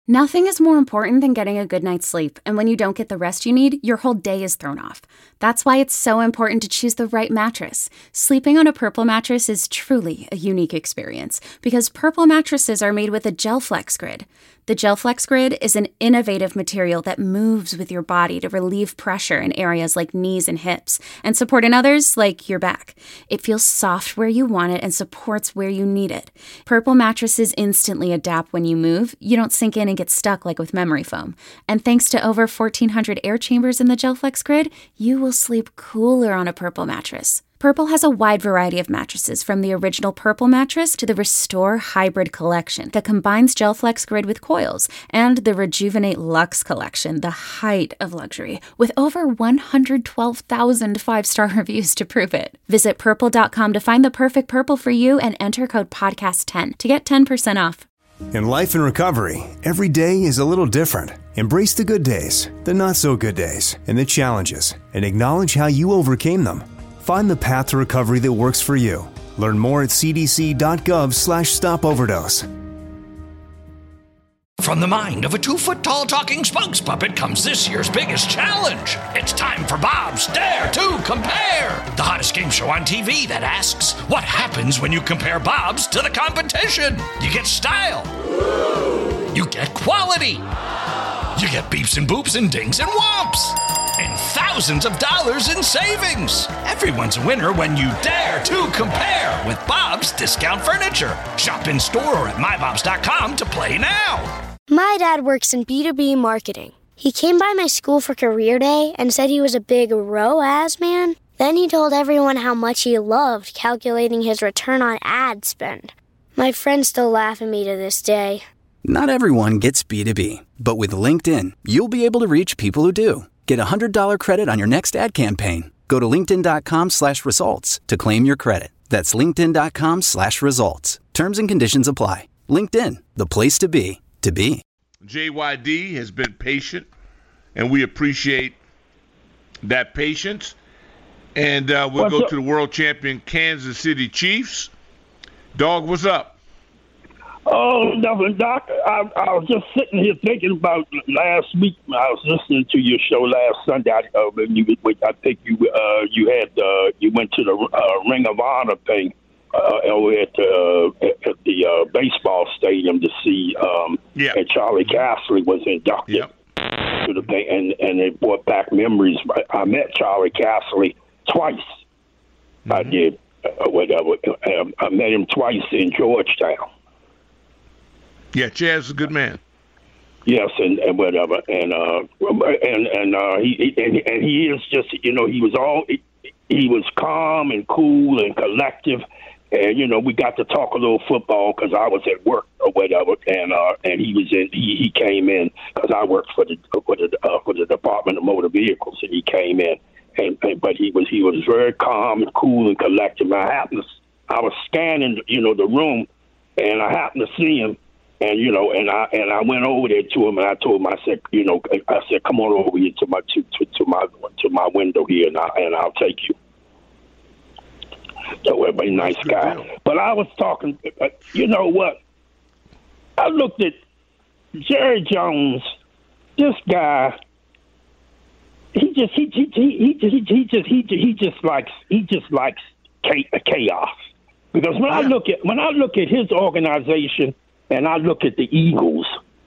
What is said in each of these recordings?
Nothing is more important than getting a good night's sleep, and when you don't get the rest you need, your whole day is thrown off. That's why it's so important to choose the right mattress. Sleeping on a Purple mattress is truly a unique experience, because Purple mattresses are made with a GelFlex Grid. The GelFlex Grid is an innovative material that moves with your body to relieve pressure in areas like knees and hips, and support in others like your back. It feels soft where you want it and supports where you need it. Purple mattresses instantly adapt when you move. You don't sink in and get stuck like with memory foam. And thanks to over 1,400 air chambers in the GelFlex Grid, you will sleep cooler on a Purple mattress. Purple has a wide variety of mattresses, from the original Purple mattress to the Restore Hybrid collection that combines GelFlex Grid with coils, and the Rejuvenate Luxe collection, the height of luxury, with over 112,000 five-star reviews to prove it. Visit purple.com to find the perfect Purple for you and enter code podcast10 to get 10% off. In life and recovery, every day is a little different. Embrace the good days, the not-so-good days, and the challenges, and acknowledge how you overcame them. Find the path to recovery that works for you. Learn more at cdc.gov/stopoverdose. From the mind of a 2-foot-tall talking spokes puppet comes this year's biggest challenge. It's time for Bob's Dare to Compare, the hottest game show on TV that asks, what happens when you compare Bob's to the competition? You get style. You get quality. You get beeps and boops and dings and whomps. And thousands of dollars in savings. Everyone's a winner when you dare to compare with Bob's Discount Furniture. Shop in store or at mybobs.com to play now. My dad works in B2B marketing. He came by my school for career day and said he was a big ROAS man. Then he told everyone how much he loved calculating his return on ad spend. My friends still laugh at me to this day. Not everyone gets B2B, but with LinkedIn, you'll be able to reach people who do. Get a $100 credit on your next ad campaign. Go to linkedin.com/results to claim your credit. That's linkedin.com/results. Terms and conditions apply. LinkedIn, the place to be, to be. JYD has been patient, and we appreciate that patience. And we'll go to the world champion Kansas City Chiefs. Dog, what's up? Oh, nothing, Doc. I was just sitting here thinking about last week. I was listening to your show last Sunday. I think you went to the Ring of Honor thing over at the baseball stadium to see. And Charlie Casserly was inducted to the thing, and it brought back memories. I met Charlie Casserly twice. Mm-hmm. I did. I met him twice in Georgetown. Yeah, Chaz is a good man. Yes, and whatever, and he is just, he was calm and cool and collective, and we got to talk a little football because I was at work or whatever, and he came in because I worked for the Department of Motor Vehicles, and he came in, but he was very calm and cool and collective. I was scanning the room, and I happened to see him. And I went over there to him, and I told him, I said, come on over here to my window here, and I'll take you. So everybody, nice guy. But I was talking. You know what? I looked at Jerry Jones. This guy. He just likes chaos. Because when I look at his organization. And I look at the Eagles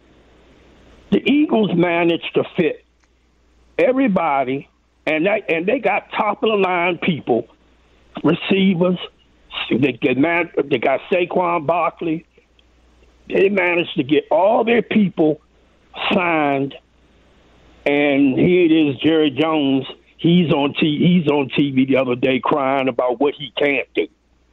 managed to fit everybody, and they got top of the line people, receivers. They got Saquon Barkley. They managed to get all their people signed, and here it is, Jerry Jones. He's on TV the other day crying about what he can't do.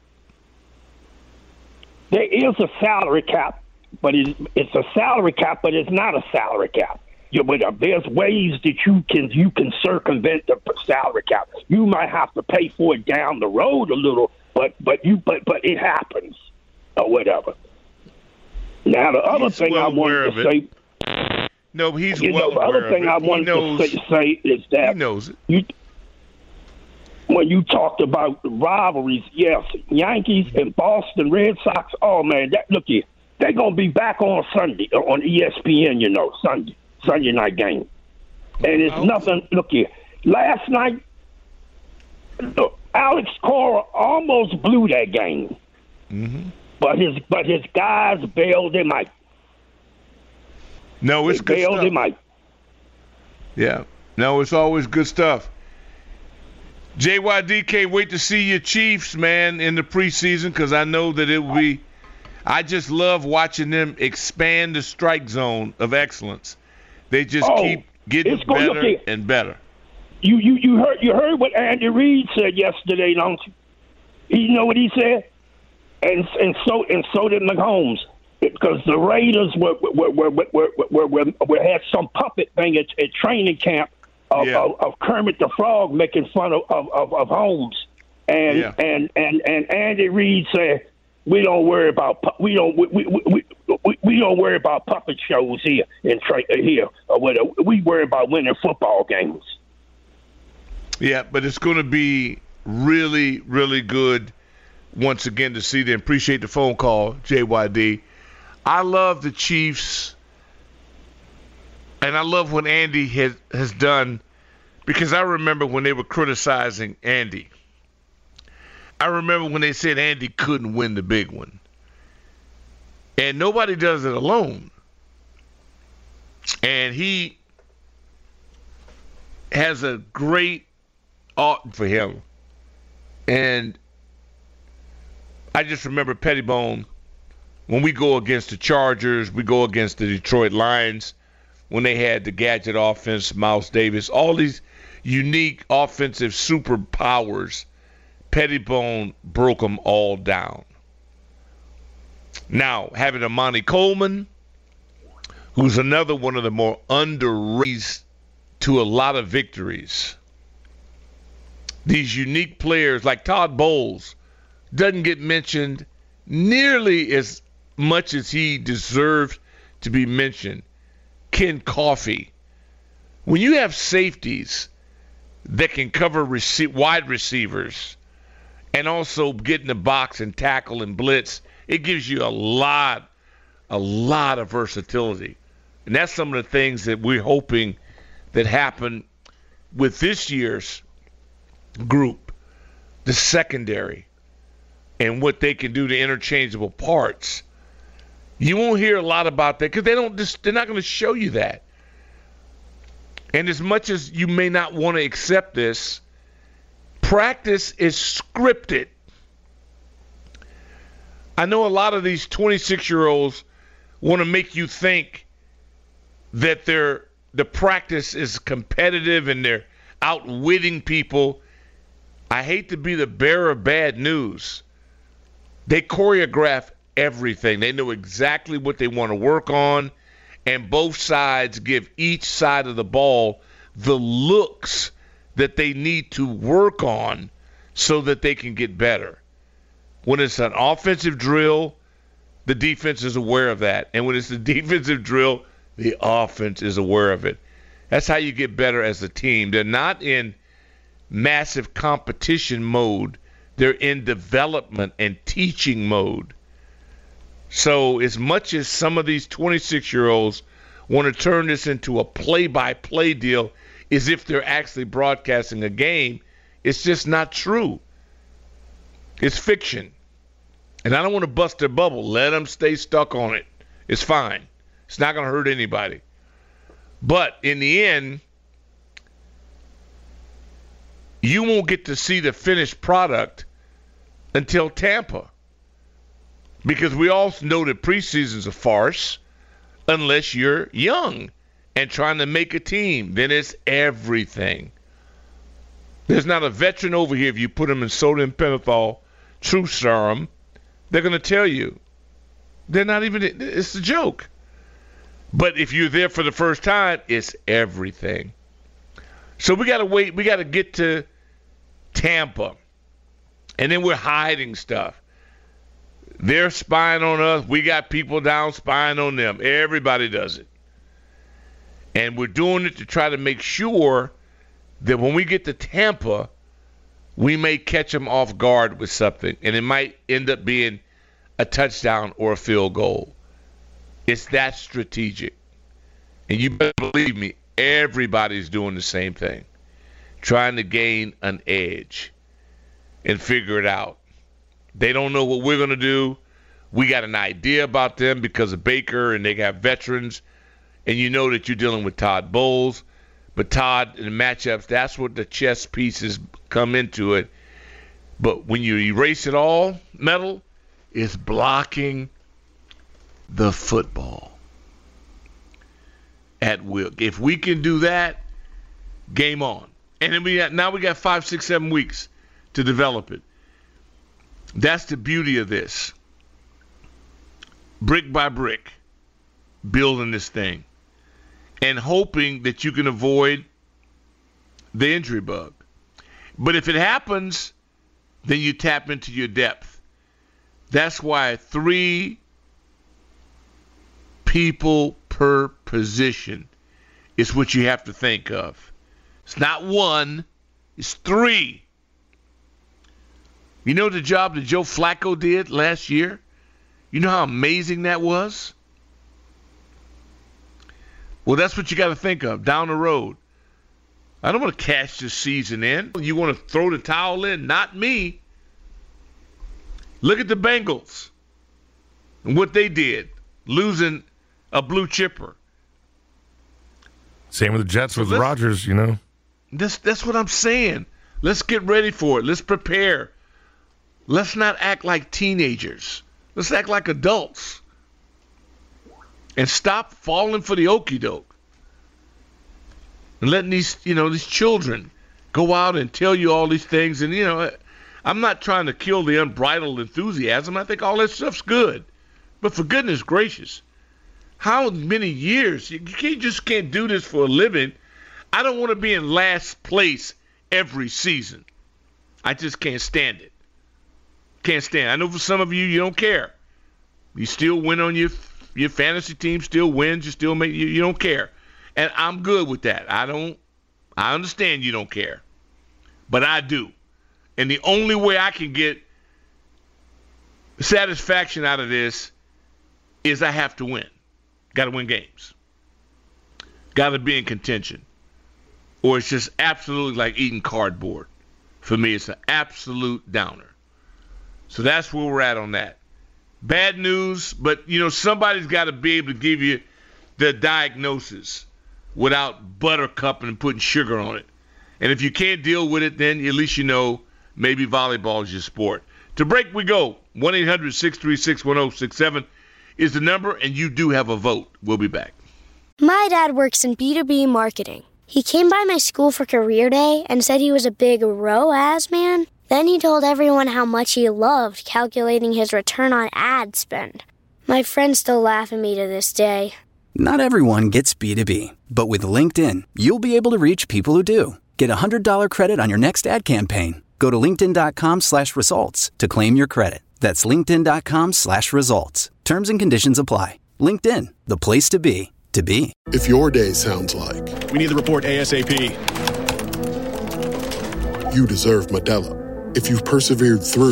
There is a salary cap, but it's a salary cap, but it's not a salary cap. There's ways that you can circumvent the salary cap. You might have to pay for it down the road a little, but it happens or whatever. Now the other thing I wanted to say. No, he's well aware of it. The other thing I wanted to say is that he knows it. When you talked about the rivalries, yes, Yankees and Boston Red Sox. Oh man, look here. they're going to be back on Sunday on ESPN, Sunday night game. And it's nothing. Look here. Last night, Alex Cora almost blew that game. Mm-hmm. But his guys bailed him out. No, it's good stuff. Bailed him out. Yeah. No, it's always good stuff. JYD, can't wait to see your Chiefs, man, in the preseason, because I know that it will be – I just love watching them expand the strike zone of excellence. They just keep getting better and better. You heard what Andy Reid said yesterday, don't you? You know what he said? And so did Mahomes, because the Raiders had some puppet thing at training camp of Kermit the Frog making fun of Holmes, and Andy Reid said we don't worry about we don't worry about puppet shows here or whatever. We worry about winning football games. Yeah, but it's going to be really, really good once again to see them. Appreciate the phone call, JYD. I love the Chiefs, and I love what Andy has done, because I remember when they were criticizing Andy. I remember when they said Andy couldn't win the big one. And nobody does it alone. And he has a great art for him. And I just remember Pettibone, when we go against the Chargers, we go against the Detroit Lions, when they had the gadget offense, Miles Davis, all these unique offensive superpowers, Pettibone broke them all down. Now, having a Monty Coleman, who's another one of the more underrated to a lot of victories. These unique players like Todd Bowles doesn't get mentioned nearly as much as he deserves to be mentioned. Ken Coffey. When you have safeties that can cover wide receivers and also get in the box and tackle and blitz, it gives you a lot of versatility. And that's some of the things that we're hoping that happen with this year's group, the secondary, and what they can do to interchangeable parts. You won't hear a lot about that because they're not going to show you that. And as much as you may not want to accept this, practice is scripted. I know a lot of these 26-year-olds want to make you think that the practice is competitive and they're outwitting people. I hate to be the bearer of bad news. They choreograph everything. They know exactly what they want to work on, and both sides give each side of the ball the looks that they need to work on so that they can get better. When it's an offensive drill, the defense is aware of that. And when it's a defensive drill, the offense is aware of it. That's how you get better as a team. They're not in massive competition mode. They're in development and teaching mode. So as much as some of these 26-year-olds want to turn this into a play-by-play deal as if they're actually broadcasting a game, it's just not true. It's fiction. And I don't want to bust their bubble. Let them stay stuck on it. It's fine. It's not going to hurt anybody. But in the end, you won't get to see the finished product until Tampa. Because we all know that preseason's a farce unless you're young and trying to make a team. Then it's everything. There's not a veteran over here, if you put them in sodium pentothal, truth serum, they're going to tell you. They're not even, it's a joke. But if you're there for the first time, it's everything. So we got to wait. We got to get to Tampa. And then we're hiding stuff. They're spying on us. We got people down spying on them. Everybody does it. And we're doing it to try to make sure that when we get to Tampa, we may catch them off guard with something. And it might end up being a touchdown or a field goal. It's that strategic. And you better believe me, everybody's doing the same thing, trying to gain an edge and figure it out. They don't know what we're going to do. We got an idea about them because of Baker, and they got veterans. And you know that you're dealing with Todd Bowles. But Todd, in the matchups, that's what the chess pieces come into it. But when you erase it all, Metal, it's blocking the football at will. If we can do that, game on. And then we got 5, 6, 7 weeks to develop it. That's the beauty of this. Brick by brick, building this thing and hoping that you can avoid the injury bug. But if it happens, then you tap into your depth. That's why 3 people per position is what you have to think of. It's not 1, it's 3. You know the job that Joe Flacco did last year? You know how amazing that was? Well, that's what you got to think of down the road. I don't want to cash this season in. You want to throw the towel in? Not me. Look at the Bengals and what they did, losing a blue chipper. Same with the Jets with Rodgers, you know. That's what I'm saying. Let's get ready for it. Let's prepare. Let's not act like teenagers. Let's act like adults. And stop falling for the okie doke. And letting these children go out and tell you all these things. And, I'm not trying to kill the unbridled enthusiasm. I think all that stuff's good. But for goodness gracious, how many years? You just can't do this for a living. I don't want to be in last place every season. I just can't stand it. Can't stand it. I know for some of you, you don't care. You still win on your fantasy team, still wins, you still make, you don't care. And I'm good with that. I understand you don't care. But I do. And the only way I can get satisfaction out of this is I have to win. Got to win games. Got to be in contention. Or it's just absolutely like eating cardboard. For me, it's an absolute downer. So that's where we're at on that. Bad news, but, somebody's got to be able to give you the diagnosis without buttercup and putting sugar on it. And if you can't deal with it, then at least maybe volleyball is your sport. To break we go. 1-800-636-1067 is the number, and you do have a vote. We'll be back. My dad works in B2B marketing. He came by my school for career day and said he was a big ROAS man. Then he told everyone how much he loved calculating his return on ad spend. My friends still laugh at me to this day. Not everyone gets B2B, but with LinkedIn, you'll be able to reach people who do. Get a $100 credit on your next ad campaign. Go to linkedin.com/results to claim your credit. That's linkedin.com/results. Terms and conditions apply. LinkedIn, the place to be, to be. If your day sounds like, we need the report ASAP. You deserve Modelo. If you've persevered through,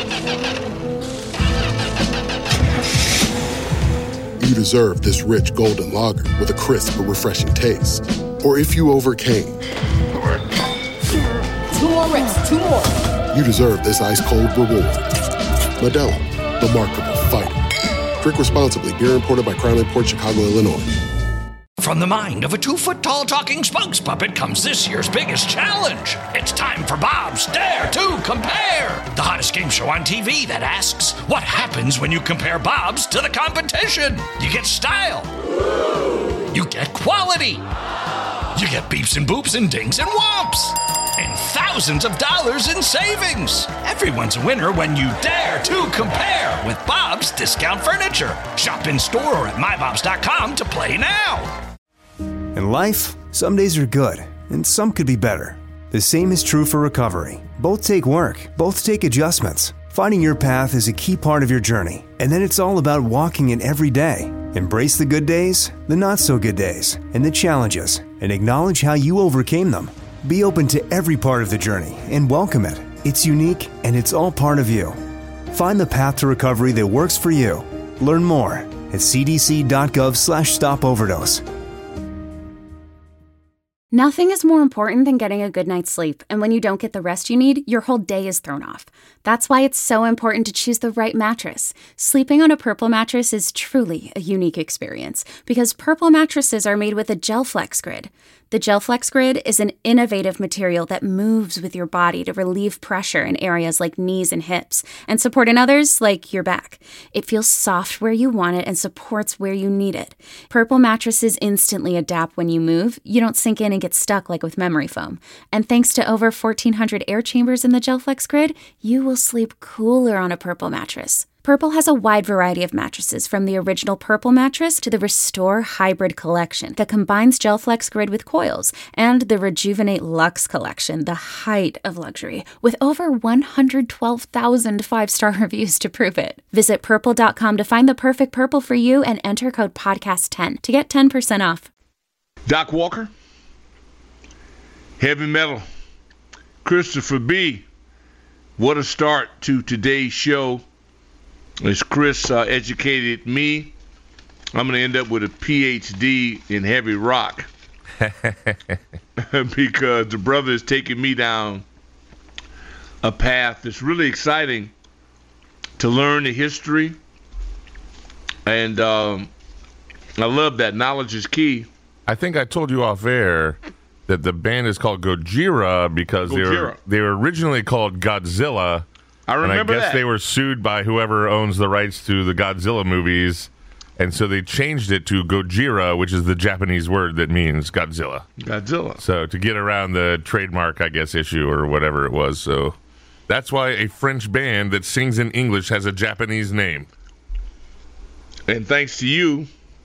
you deserve this rich golden lager with a crisp but refreshing taste. Or if you overcame. 2 more reps, 2 more. You deserve this ice-cold reward. Modelo, the Remarkable Fighter. Drink responsibly. Beer imported by Crown Imports, Chicago, Illinois. From the mind of a 2-foot-tall talking spokes puppet comes this year's biggest challenge. It's time for Bob's Dare to Compare, the hottest game show on TV that asks, what happens when you compare Bob's to the competition? You get style. You get quality. You get beeps and boops and dings and whomps. And thousands of dollars in savings. Everyone's a winner when you dare to compare with Bob's Discount Furniture. Shop in store or at mybobs.com to play now. In life, some days are good, and some could be better. The same is true for recovery. Both take work, both take adjustments. Finding your path is a key part of your journey, and then it's all about walking it every day. Embrace the good days, the not-so-good days, and the challenges, and acknowledge how you overcame them. Be open to every part of the journey and welcome it. It's unique, and it's all part of you. Find the path to recovery that works for you. Learn more at cdc.gov/stopoverdose. Nothing is more important than getting a good night's sleep, and when you don't get the rest you need, your whole day is thrown off. That's why it's so important to choose the right mattress. Sleeping on a Purple mattress is truly a unique experience because Purple mattresses are made with a GelFlex Grid. The GelFlex Grid is an innovative material that moves with your body to relieve pressure in areas like knees and hips and support in others like your back. It feels soft where you want it and supports where you need it. Purple mattresses instantly adapt when you move. You don't sink in and get stuck like with memory foam. And thanks to over 1,400 air chambers in the GelFlex Grid, you will sleep cooler on a Purple mattress. Purple has a wide variety of mattresses, from the original Purple mattress to the Restore Hybrid collection that combines GelFlex Grid with coils, and the Rejuvenate Luxe collection, the height of luxury, with over 112,000 five-star reviews to prove it. Visit Purple.com to find the perfect Purple for you and enter code PODCAST10 to get 10% off. Doc Walker, heavy metal, Christopher B. What a start to today's show. As Chris educated me, I'm going to end up with a PhD in heavy rock because the brother is taking me down a path that's really exciting to learn the history. And I love that. Knowledge is key. I think I told you off air that the band is called Gojira because they were originally called Godzilla. I remember and I guess they were sued by whoever owns the rights to the Godzilla movies, and so they changed it to Gojira, which is the Japanese word that means Godzilla. Godzilla. So to get around the trademark, I guess, issue or whatever it was. So that's why a French band that sings in English has a Japanese name. And thanks to you,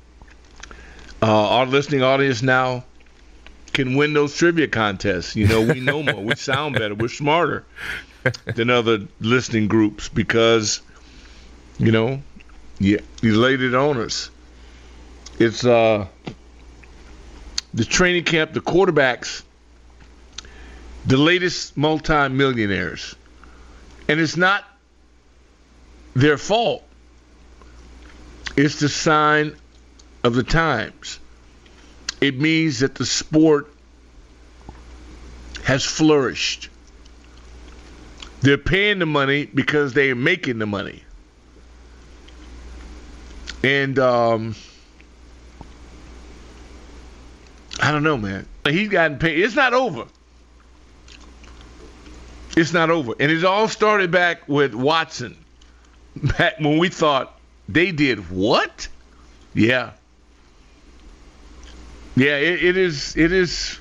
our listening audience now can win those trivia contests. You know, we know more. We sound better. We're smarter than other listening groups because, you know, you laid it on us. It's the training camp, the quarterbacks, the latest multi-millionaires. And it's not their fault. It's the sign of the times. It means that the sport has flourished. They're paying the money because they're making the money. And I don't know, man. He's gotten paid. It's not over. It's not over. And it all started back with Watson. Back when we thought they did what? Yeah. Yeah, it is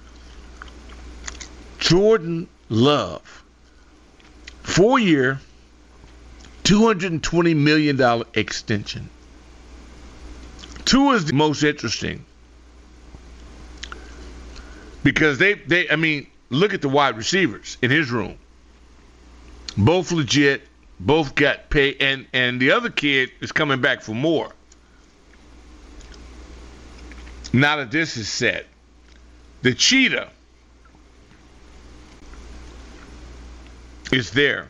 Jordan Love. 4-year, $220 million extension. Tua is the most interesting because they look at the wide receivers in his room. Both legit, both got paid, and the other kid is coming back for more. Now that this is set, the cheetah is there.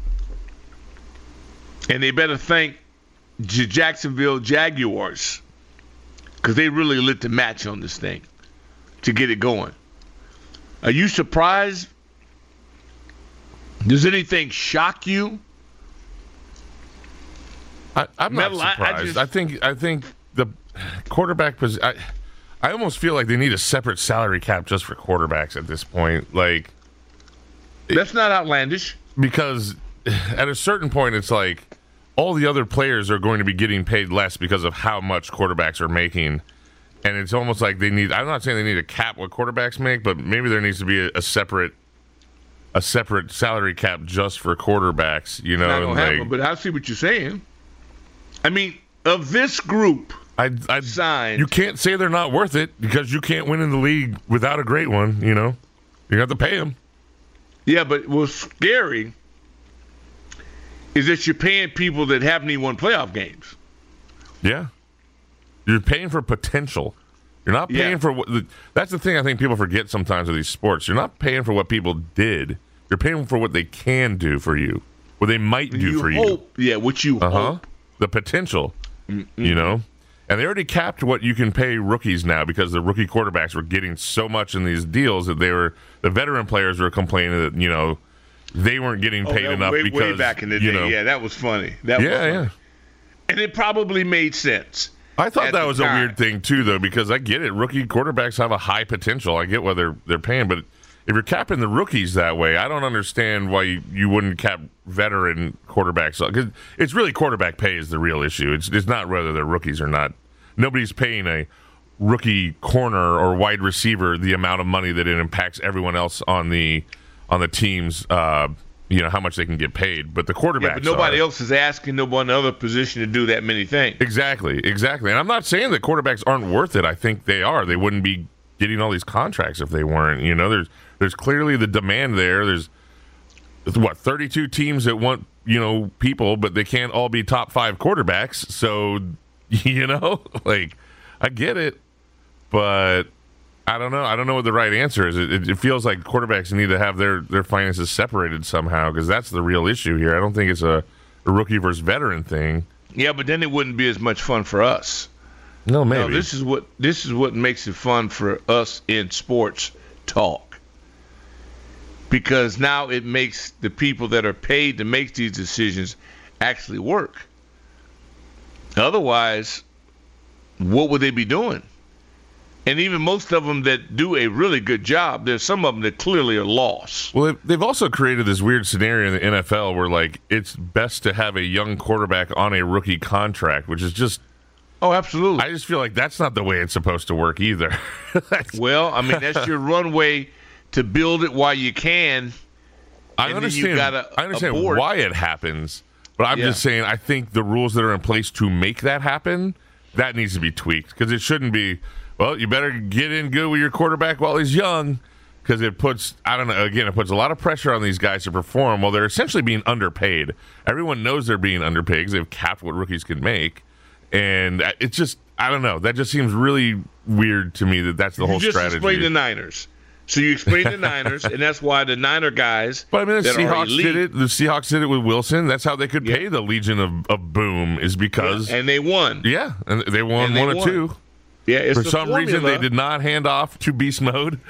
And they better thank the Jacksonville Jaguars because they really lit the match on this thing to get it going. Are you surprised? Does anything shock you? I'm not surprised. I think the quarterback position. I almost feel like they need a separate salary cap just for quarterbacks at this point. Like, that's not outlandish. Because at a certain point, it's like all the other players are going to be getting paid less because of how much quarterbacks are making. And it's almost like they need, I'm not saying they need to cap what quarterbacks make, but maybe there needs to be a separate salary cap just for quarterbacks, you know. Not gonna happen, but I see what you're saying. I mean, of this group, I signed. You can't say they're not worth it because you can't win in the league without a great one, you know. You have to pay them. Yeah, but what's scary is that you're paying people that haven't even won playoff games. Yeah. You're paying for potential. You're not paying for what. That's the thing I think people forget sometimes with these sports. You're not paying for what people did. You're paying for what they can do for you, what they might do for you. Yeah, what you hope. The potential. you know? And they already capped what you can pay rookies now because the rookie quarterbacks were getting so much in these deals that the veteran players were complaining that, you know, they weren't getting paid enough because way back in the day. Yeah, that was funny. Yeah. And it probably made sense. I thought that was a weird thing too, though, because I get it. Rookie quarterbacks have a high potential. I get what they're paying, but if you're capping the rookies that way, I don't understand why you wouldn't cap veteran quarterbacks. Because it's really quarterback pay is the real issue. It's not whether they're rookies or not. Nobody's paying a rookie corner or wide receiver the amount of money that it impacts everyone else on the team's, you know, how much they can get paid. But the quarterbacks, but nobody else is asking no one other position to do that many things. Exactly. And I'm not saying that quarterbacks aren't worth it. I think they are. They wouldn't be getting all these contracts if they weren't. You know, there's clearly the demand there. There's 32 teams that want, you know, people, but they can't all be top 5 quarterbacks. So, you know, like, I get it, but I don't know. I don't know what the right answer is. It feels like quarterbacks need to have their finances separated somehow, because that's the real issue here. I don't think it's a rookie versus veteran thing. Yeah, but then it wouldn't be as much fun for us. No, maybe. No, this is what makes it fun for us in sports talk. Because now it makes the people that are paid to make these decisions actually work. Otherwise, what would they be doing? And even most of them that do a really good job, there's some of them that clearly are lost. Well, they've also created this weird scenario in the NFL where, like, it's best to have a young quarterback on a rookie contract, which is just... Oh, absolutely. I just feel like that's not the way it's supposed to work either. Well, I mean, that's your runway to build it while you can. I understand why it happens, but I'm just saying I think the rules that are in place to make that happen, that needs to be tweaked, because it shouldn't be, well, you better get in good with your quarterback while he's young, because it puts, I don't know, again, it puts a lot of pressure on these guys to perform while they're essentially being underpaid. Everyone knows they're being underpaid because they've capped what rookies can make. And it's just, I don't know. That just seems really weird to me that's the whole strategy. You just explained the Niners. So you explained the Niners, and that's why the Niner guys. But I mean, the Seahawks did it. The Seahawks did it with Wilson. That's how they could pay the Legion of Boom, is because. And they won. Yeah, and they won one or two. Yeah, it's for some reason they did not hand off to beast mode.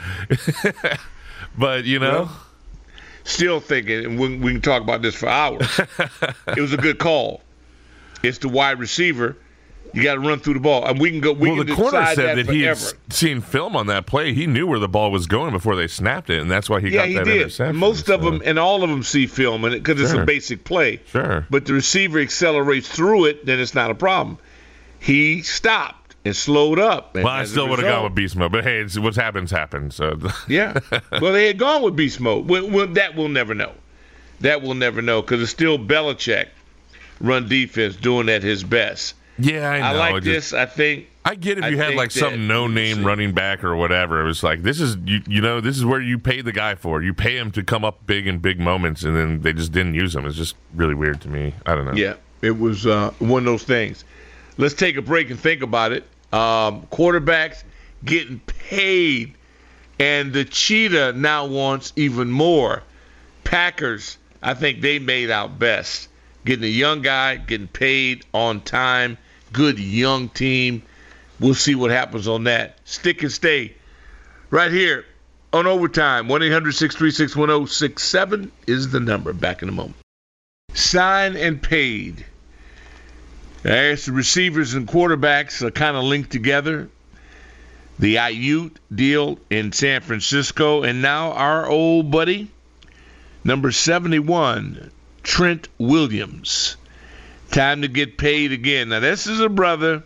But, you know. Well, still thinking, and we can talk about this for hours. It was a good call. It's the wide receiver. You got to run through the ball, and we can go. Well, the corner said that he had seen film on that play. He knew where the ball was going before they snapped it, and that's why he got that interception. Most of them and all of them see film, and because it's a basic play. Sure. But the receiver accelerates through it, then it's not a problem. He stopped and slowed up. Well, I still would have gone with beast mode, but hey, what's happened. So yeah. Well, they had gone with beast mode. Well, that we'll never know. That we'll never know, because it's still Belichick run defense doing at his best. Yeah, I know. I like this. I think I get if you had like some no-name running back or whatever. It was like, this is you know, this is where you pay the guy for. You pay him to come up big in big moments, and then they just didn't use him. It's just really weird to me. I don't know. Yeah, it was one of those things. Let's take a break and think about it. Quarterbacks getting paid, and the cheetah now wants even more. Packers, I think they made out best. Getting a young guy, getting paid on time, good young team. We'll see what happens on that. Stick and stay right here on Overtime. 1-800-636-1067 is the number. Back in a moment. Signed and paid. There's the receivers and quarterbacks are kind of linked together. The Ayuk deal in San Francisco, and now our old buddy, number 71, Trent Williams. Time to get paid again. Now, this is a brother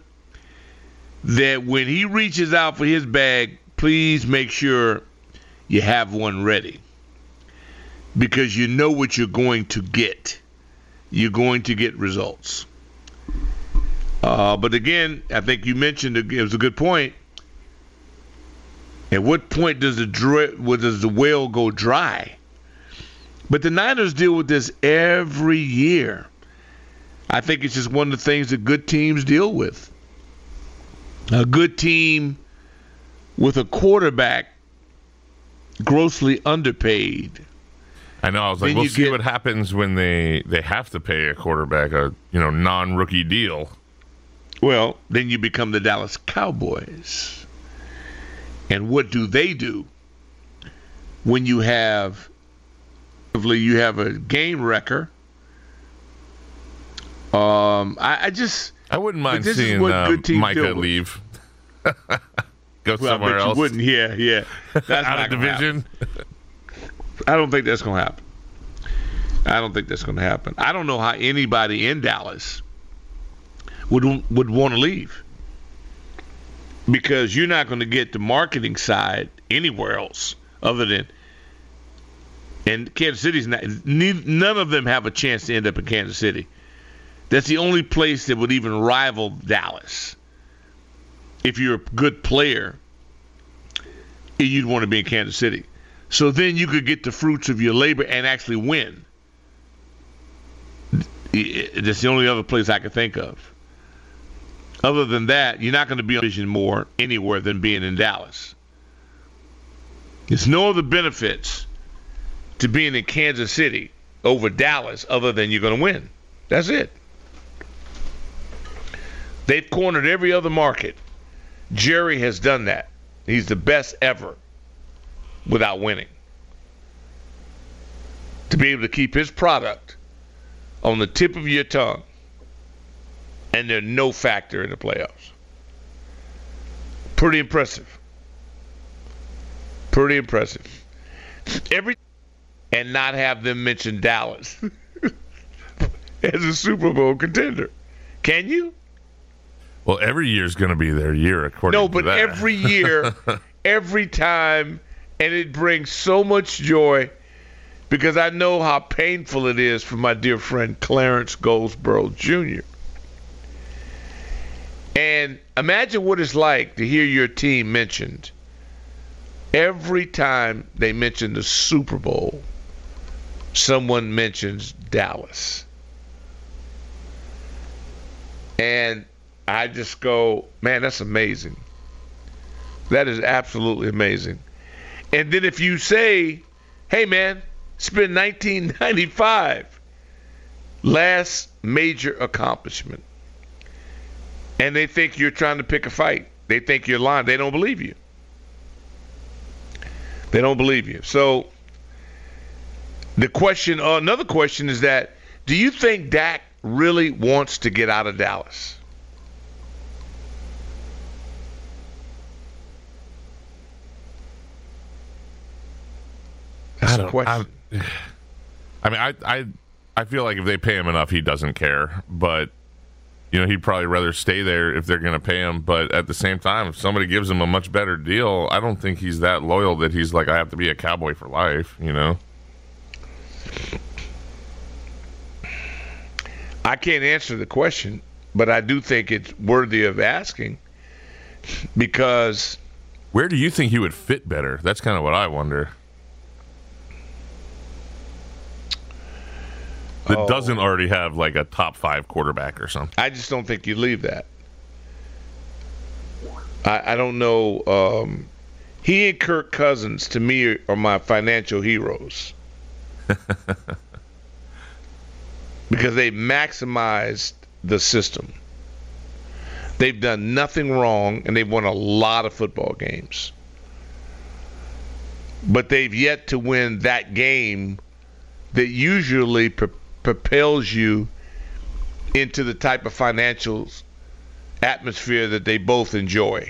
that when he reaches out for his bag, please make sure you have one ready, because you know what you're going to get. You're going to get results. But again, I think you mentioned it was a good point. At what point does the well go dry? But the Niners deal with this every year. I think it's just one of the things that good teams deal with. A good team with a quarterback grossly underpaid. I know. I was like, we'll see what happens when they have to pay a quarterback a non-rookie deal. Well, then you become the Dallas Cowboys. And what do they do when you have a game wrecker? I wouldn't mind seeing Micah leave. Go somewhere else. You wouldn't. Yeah. That's out of division. I don't think that's going to happen. I don't know how anybody in Dallas would want to leave, because you're not going to get the marketing side anywhere else other than. And Kansas City's not. None of them have a chance to end up in Kansas City. That's the only place that would even rival Dallas. If you're a good player, you'd want to be in Kansas City. So then you could get the fruits of your labor and actually win. That's the only other place I could think of. Other than that, you're not going to be on vision more anywhere than being in Dallas. There's no other benefits to being in Kansas City over Dallas other than you're going to win. That's it. They've cornered every other market. Jerry has done that. He's the best ever without winning. To be able to keep his product on the tip of your tongue, and they're no factor in the playoffs. Pretty impressive. And not have them mention Dallas as a Super Bowl contender. Can you? Well, every year is going to be their year, according to that. No, but every year, every time, and it brings so much joy, because I know how painful it is for my dear friend Clarence Goldsboro Jr. And imagine what it's like to hear your team mentioned every time they mention the Super Bowl. Someone mentions Dallas. And I just go, man, that's amazing. That is absolutely amazing. And then if you say, hey, man, it's been 1995, last major accomplishment, and they think you're trying to pick a fight. They think you're lying. They don't believe you. So the question, another question is that, do you think Dak really wants to get out of Dallas? I feel like if they pay him enough, he doesn't care. But, he'd probably rather stay there if they're going to pay him. But at the same time, if somebody gives him a much better deal, I don't think he's that loyal that he's like, I have to be a Cowboy for life, I can't answer the question, but I do think it's worthy of asking, because... Where do you think he would fit better? That's kind of what I wonder. That doesn't already have like a top 5 quarterback or something. I just don't think you leave that. I don't know. He and Kirk Cousins, to me, are my financial heroes. Because they maximized the system. They've done nothing wrong, and they've won a lot of football games. But they've yet to win that game that usually propels you into the type of financial atmosphere that they both enjoy.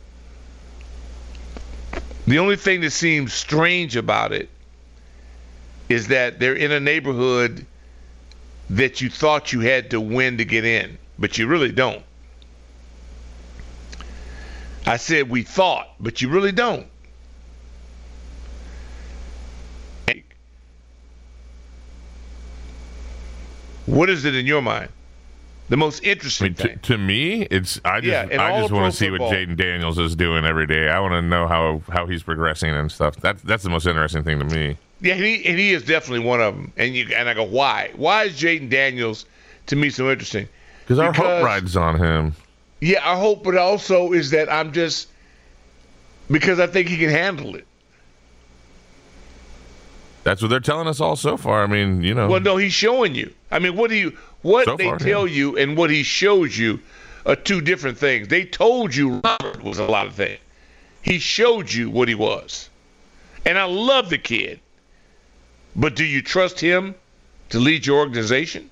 The only thing that seems strange about it is that they're in a neighborhood that you thought you had to win to get in, but you really don't. I said we thought, but you really don't. What is it in your mind? The most interesting thing. To me, I just want to see what Jaden Daniels is doing every day. I want to know how he's progressing and stuff. That's the most interesting thing to me. Yeah, and he is definitely one of them. And I go, why? Why is Jaden Daniels to me so interesting? Because our hope rides on him. Yeah, our hope, but also is that because I think he can handle it. That's what they're telling us all so far. I mean, Well, no, he's showing you. I mean, what they tell you and what he shows you are two different things. They told you Robert was a lot of things. He showed you what he was. And I love the kid. But do you trust him to lead your organization?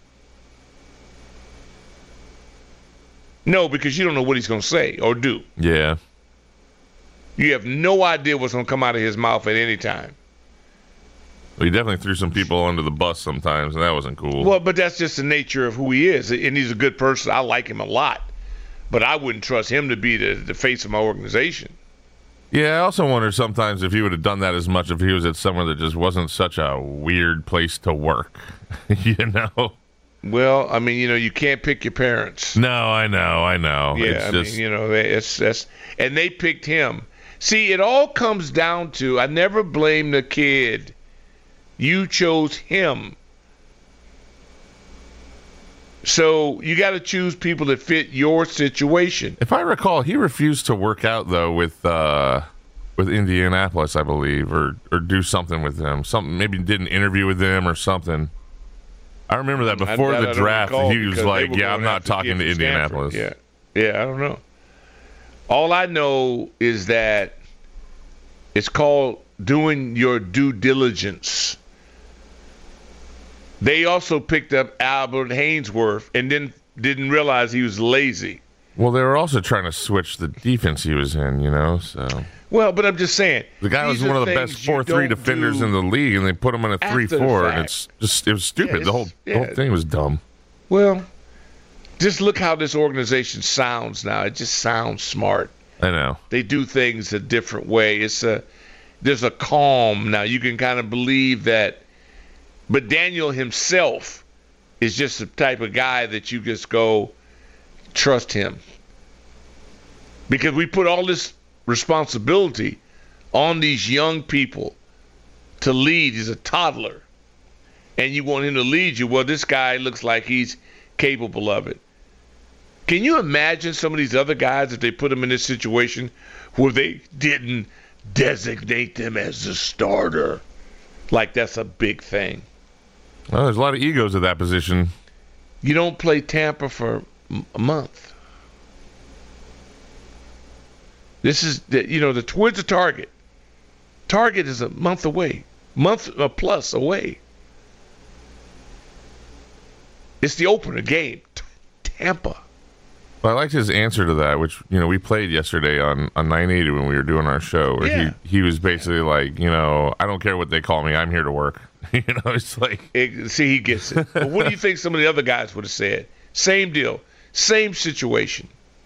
No, because you don't know what he's going to say or do. Yeah. You have no idea what's going to come out of his mouth at any time. Well, he definitely threw some people under the bus sometimes, and that wasn't cool. Well, but that's just the nature of who he is. And he's a good person. I like him a lot. But I wouldn't trust him to be the face of my organization. Yeah, I also wonder sometimes if he would have done that as much if he was at somewhere that just wasn't such a weird place to work. You know? Well, I mean, you can't pick your parents. No, I know. Yeah, it's and they picked him. See, it all comes down to, I never blame the kid. You chose him. So you got to choose people that fit your situation. If I recall, he refused to work out though with Indianapolis, I believe, or do something with them. Something, maybe did an interview with them or something. I remember that before the draft, he was like, "Yeah, I'm not talking to Indianapolis." Yeah, I don't know. All I know is that it's called doing your due diligence. They also picked up Albert Haynesworth and then didn't realize he was lazy. Well, they were also trying to switch the defense he was in, so. Well, but I'm just saying. The guy was one of the best 4-3 defenders in the league, and they put him in a 3-4, and it was stupid. The whole thing was dumb. Well, just look how this organization sounds now. It just sounds smart. I know. They do things a different way. There's a calm now. You can kind of believe that. But Daniel himself is just the type of guy that you just go, trust him. Because we put all this responsibility on these young people to lead. He's a toddler. And you want him to lead you. Well, this guy looks like he's capable of it. Can you imagine some of these other guys if they put them in this situation where they didn't designate them as the starter? Like that's a big thing. Well, there's a lot of egos at that position. You don't play Tampa for a month. This is, the Twins are Target. Target is a month away, month plus away. It's the opener game, Tampa. Well, I liked his answer to that, which, we played yesterday on 980 when we were doing our show. Where he was basically like, I don't care what they call me. I'm here to work. It's like. See, he gets it. But what do you think some of the other guys would have said? Same deal. Same situation.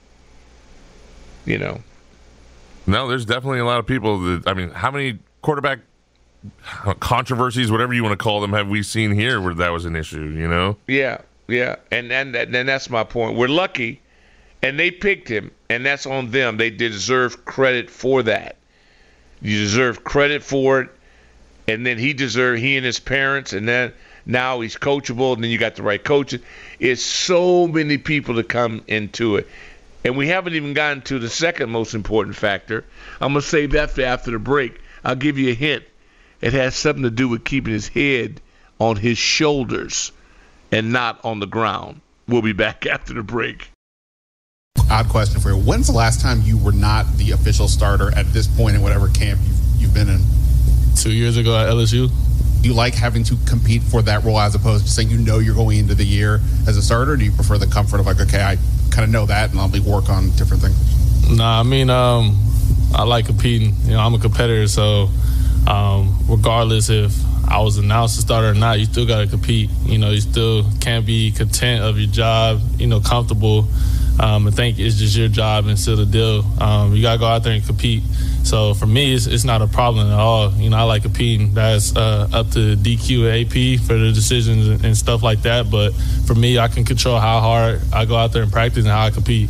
No, there's definitely a lot of people that, how many quarterback controversies, whatever you want to call them, have we seen here where that was an issue, Yeah. And that's my point. We're lucky. And they picked him, and that's on them. They deserve credit for that. You deserve credit for it, and then he and his parents, and then now he's coachable, and then you got the right coaches. It's so many people to come into it. And we haven't even gotten to the second most important factor. I'm going to save that for after the break. I'll give you a hint. It has something to do with keeping his head on his shoulders and not on the ground. We'll be back after the break. Odd question for you. When's the last time you were not the official starter at this point in whatever camp you've been in? 2 years ago at LSU. Do you like having to compete for that role as opposed to saying you're going into the year as a starter? Or do you prefer the comfort of okay, I kind of know that and I'll work on different things? Nah, I like competing. I'm a competitor, so regardless if I was announced a starter or not, you still got to compete. You still can't be content of your job, comfortable. I think it's just your job and still the deal. You got to go out there and compete. So for me, it's not a problem at all. I like competing. That's up to DQ and AP for the decisions and stuff like that. But for me, I can control how hard I go out there and practice and how I compete.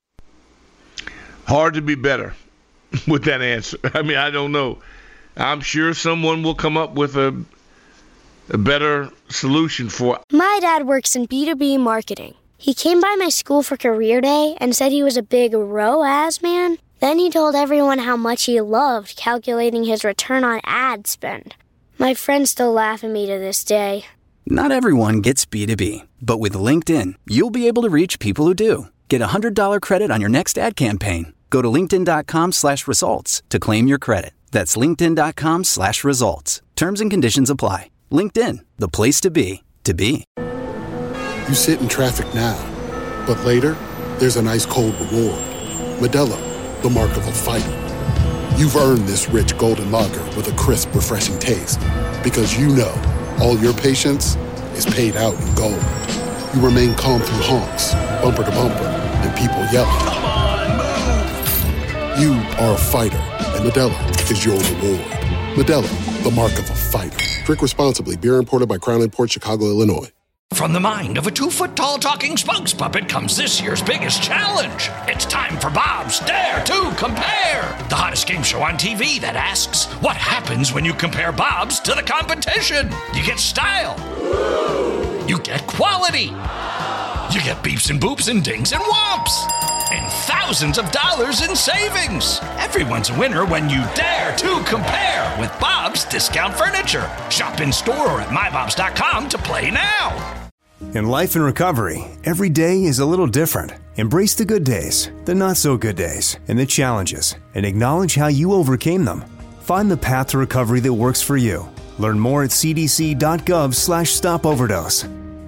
Hard to be better with that answer. I don't know. I'm sure someone will come up with a better solution for it. My dad works in B2B marketing. He came by my school for career day and said he was a big ROAS man. Then he told everyone how much he loved calculating his return on ad spend. My friends still laugh at me to this day. Not everyone gets B2B, but with LinkedIn, you'll be able to reach people who do. Get a $100 credit on your next ad campaign. Go to linkedin.com/results to claim your credit. That's linkedin.com/results. Terms and conditions apply. LinkedIn, the place to be, to be. You sit in traffic now, but later, there's an ice-cold reward. Modelo, the mark of a fighter. You've earned this rich golden lager with a crisp, refreshing taste. Because you know, all your patience is paid out in gold. You remain calm through honks, bumper to bumper, and people yelling. Come on, move! You are a fighter, and Modelo is your reward. Modelo, the mark of a fighter. Drink responsibly. Beer imported by Crown Imports, Chicago, Illinois. From the mind of a 2-foot-tall talking spokes puppet comes this year's biggest challenge. It's time for Bob's Dare to Compare, the hottest game show on TV that asks, what happens when you compare Bob's to the competition? You get style. You get quality. You get beeps and boops and dings and whomps. And thousands of dollars in savings. Everyone's a winner when you dare to compare with Bob's Discount Furniture. Shop in store or at mybobs.com to play now. In life and recovery, every day is a little different. Embrace the good days, the not so good days, and the challenges, and acknowledge how you overcame them. Find the path to recovery that works for you. Learn more at cdc.gov/stopoverdose.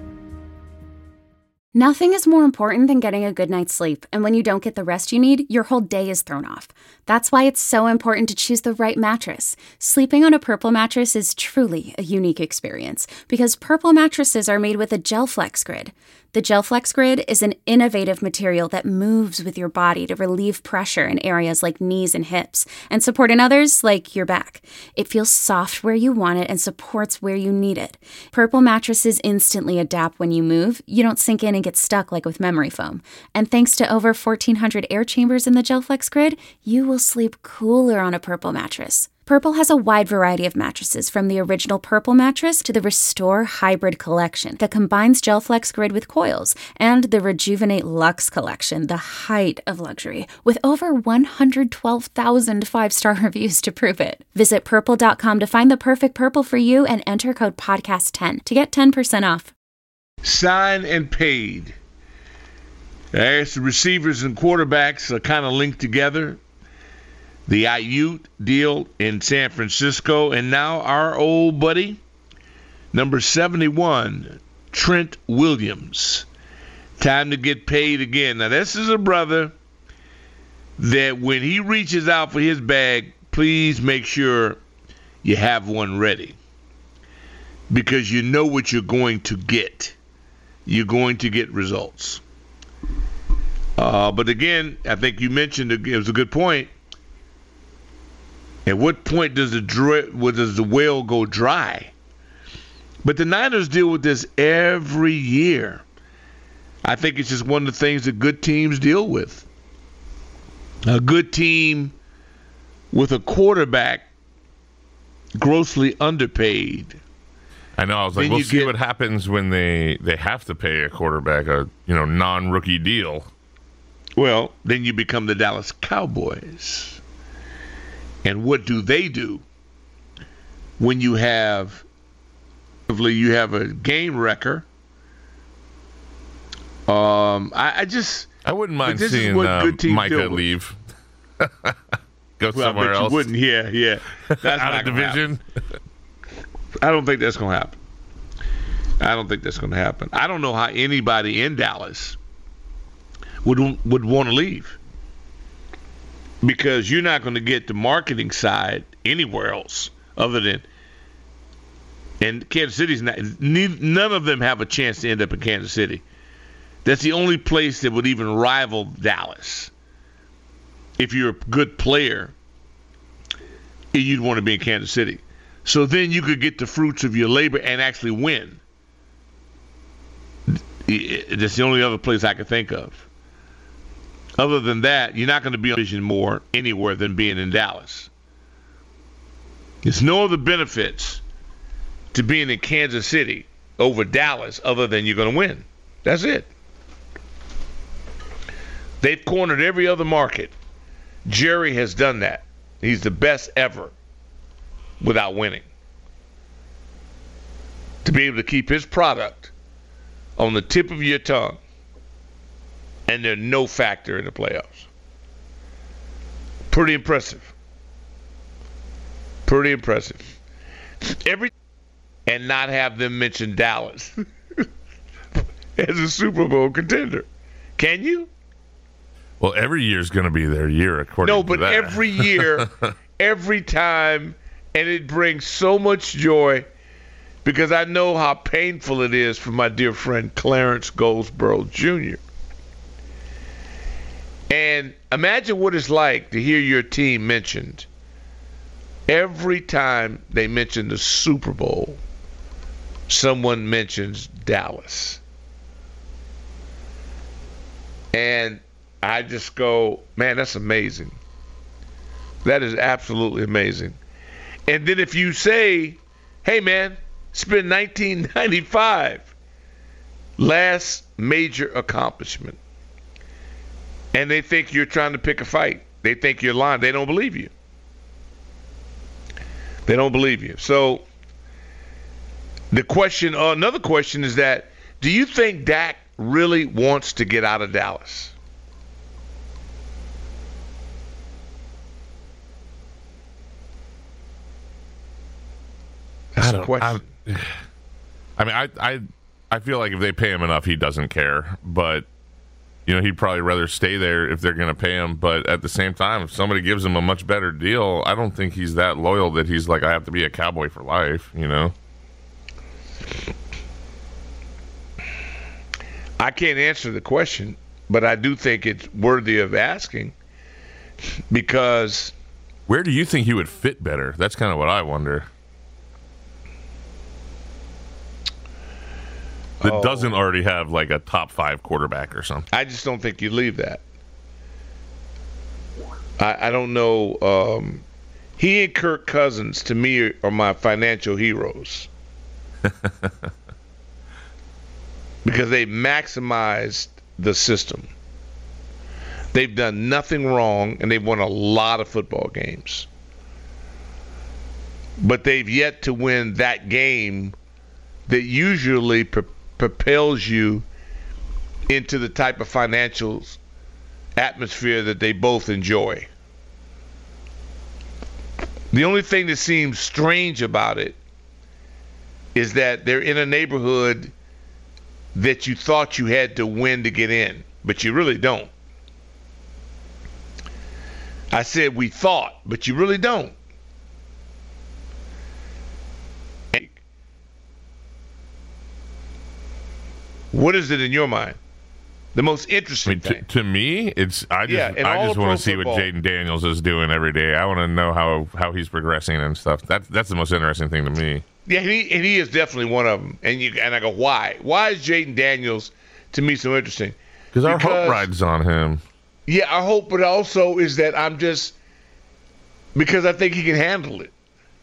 Nothing is more important than getting a good night's sleep, and when you don't get the rest you need, your whole day is thrown off. That's why it's so important to choose the right mattress. Sleeping on a Purple mattress is truly a unique experience because Purple mattresses are made with a GelFlex Grid. The GelFlex Grid is an innovative material that moves with your body to relieve pressure in areas like knees and hips and support in others like your back. It feels soft where you want it and supports where you need it. Purple mattresses instantly adapt when you move. You don't sink in and get stuck like with memory foam. And thanks to over 1,400 air chambers in the GelFlex Grid, you will sleep cooler on a Purple mattress. Purple has a wide variety of mattresses, from the original Purple mattress to the Restore Hybrid collection that combines GelFlex Grid with coils, and the Rejuvenate Luxe collection, the height of luxury, with over 112,000 five-star reviews to prove it. Visit purple.com to find the perfect Purple for you and enter code podcast10 to get 10% off. Signed and paid. There's the receivers and quarterbacks are kind of linked together. The Ayuk deal in San Francisco, and now our old buddy, number 71, Trent Williams. Time to get paid again. Now, this is a brother that when he reaches out for his bag, please make sure you have one ready, because you know what you're going to get. You're going to get results. But again, I think you mentioned it was a good point. At what point does the well go dry? But the Niners deal with this every year. I think it's just one of the things that good teams deal with. A good team with a quarterback grossly underpaid. I know. I was like, we'll see what happens when they have to pay a quarterback a non-rookie deal. Well, then you become the Dallas Cowboys. And what do they do when you have a game wrecker? I wouldn't mind seeing Micah leave. Go somewhere else. You wouldn't. Yeah. That's out of division. I don't think that's going to happen. I don't know how anybody in Dallas would want to leave. Because you're not going to get the marketing side anywhere else other than, and Kansas City's not. None of them have a chance to end up in Kansas City. That's the only place that would even rival Dallas. If you're a good player, you'd want to be in Kansas City. So then you could get the fruits of your labor and actually win. That's the only other place I could think of. Other than that, you're not going to be on vision more anywhere than being in Dallas. There's no other benefits to being in Kansas City over Dallas other than you're going to win. That's it. They've cornered every other market. Jerry has done that. He's the best ever without winning. To be able to keep his product on the tip of your tongue and they're no factor in the playoffs. Pretty impressive. Pretty impressive. And not have them mention Dallas as a Super Bowl contender. Can you? Well, every year is going to be their year, according to that. No, but every year, every time, and it brings so much joy because I know how painful it is for my dear friend Clarence Goldsboro Jr. And imagine what it's like to hear your team mentioned every time they mention the Super Bowl. Someone mentions Dallas. And I just go, man, that's amazing. That is absolutely amazing. And then if you say, hey, man, it's been 1995, last major accomplishment, and they think you're trying to pick a fight. They think you're lying. They don't believe you. They don't believe you. So the question, another question is that, do you think Dak really wants to get out of Dallas? I feel like if they pay him enough, he doesn't care. But, he'd probably rather stay there if they're going to pay him. But at the same time, if somebody gives him a much better deal, I don't think he's that loyal that he's like, I have to be a Cowboy for life, I can't answer the question, but I do think it's worthy of asking because... Where do you think he would fit better? That's kind of what I wonder. That doesn't already have like a top 5 quarterback or something. I just don't think you leave that. I don't know. He and Kirk Cousins, to me, are my financial heroes. Because they maximized the system. They've done nothing wrong, and they've won a lot of football games. But they've yet to win that game that usually propels you into the type of financial atmosphere that they both enjoy. The only thing that seems strange about it is that they're in a neighborhood that you thought you had to win to get in, but you really don't. I said we thought, but you really don't. What is it in your mind? The most interesting thing. To me, I just want to see what Jaden Daniels is doing every day. I want to know how he's progressing and stuff. That's the most interesting thing to me. Yeah, and he is definitely one of them. And I go, why? Why is Jaden Daniels to me so interesting? Because our hope rides on him. Yeah, our hope, but also is that because I think he can handle it.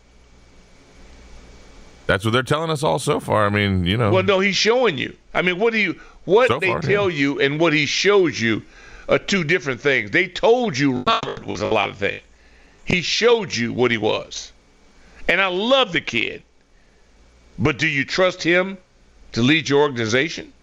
That's what they're telling us all so far. I mean, Well, no, he's showing you. I mean, what they tell you and what he shows you are two different things. They told you Robert was a lot of things. He showed you what he was. And I love the kid. But do you trust him to lead your organization?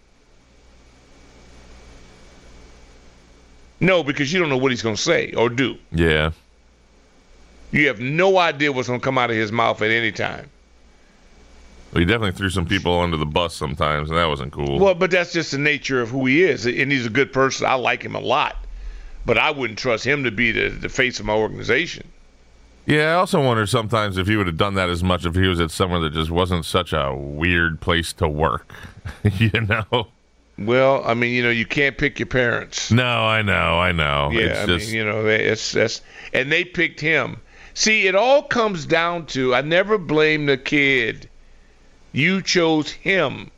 No, because you don't know what he's going to say or do. Yeah. You have no idea what's going to come out of his mouth at any time. Well, he definitely threw some people under the bus sometimes, and that wasn't cool. Well, but that's just the nature of who he is, and he's a good person. I like him a lot, but I wouldn't trust him to be the face of my organization. Yeah, I also wonder sometimes if he would have done that as much if he was at somewhere that just wasn't such a weird place to work, Well, I mean, you can't pick your parents. No, I know. Yeah, it's and they picked him. See, it all comes down to, I never blame the kid. You chose him.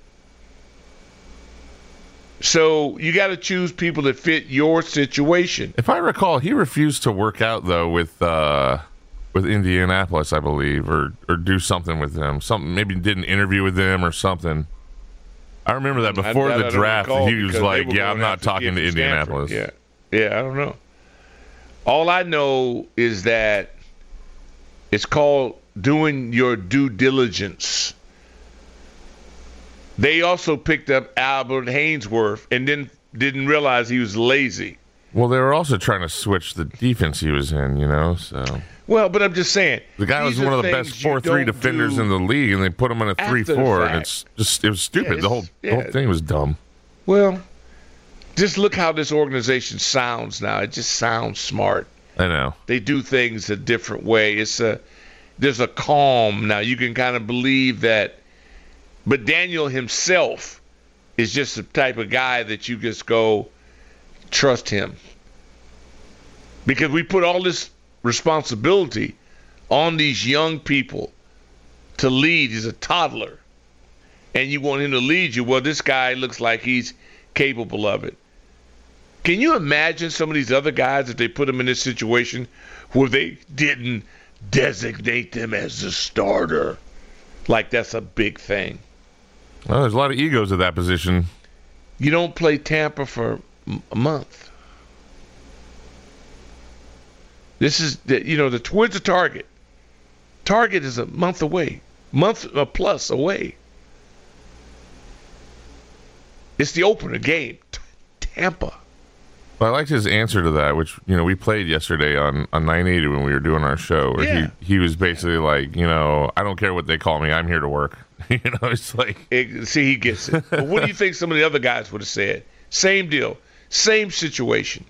So you got to choose people that fit your situation. If I recall, he refused to work out, though, with Indianapolis, I believe, or do something with them. Maybe did an interview with them or something. I remember that before the draft, he was like, yeah, I'm not talking to Indianapolis. Yeah, I don't know. All I know is that it's called doing your due diligence. They also picked up Albert Haynesworth and then didn't realize he was lazy. Well, they were also trying to switch the defense he was in, so. Well, but I'm just saying. The guy was one of the best 4-3 defenders in the league, and they put him in a 3-4, and it was stupid. Yeah, the whole thing was dumb. Well, just look how this organization sounds now. It just sounds smart. I know. They do things a different way. There's a calm now. You can kind of believe that. But Daniel himself is just the type of guy that you just go, trust him. Because we put all this responsibility on these young people to lead. He's a toddler. And you want him to lead you. Well, this guy looks like he's capable of it. Can you imagine some of these other guys if they put them in this situation where they didn't designate them as the starter? Like that's a big thing. Well, there's a lot of egos at that position. You don't play Tampa for a month. This is, the Twins are Target. Target is a month away, month plus away. It's the opener game, Tampa. Well, I liked his answer to that, which, we played yesterday on 980 when we were doing our show, where he was basically like, I don't care what they call me, I'm here to work. It's like... See, he gets it. But what do you think some of the other guys would have said? Same deal. Same situation.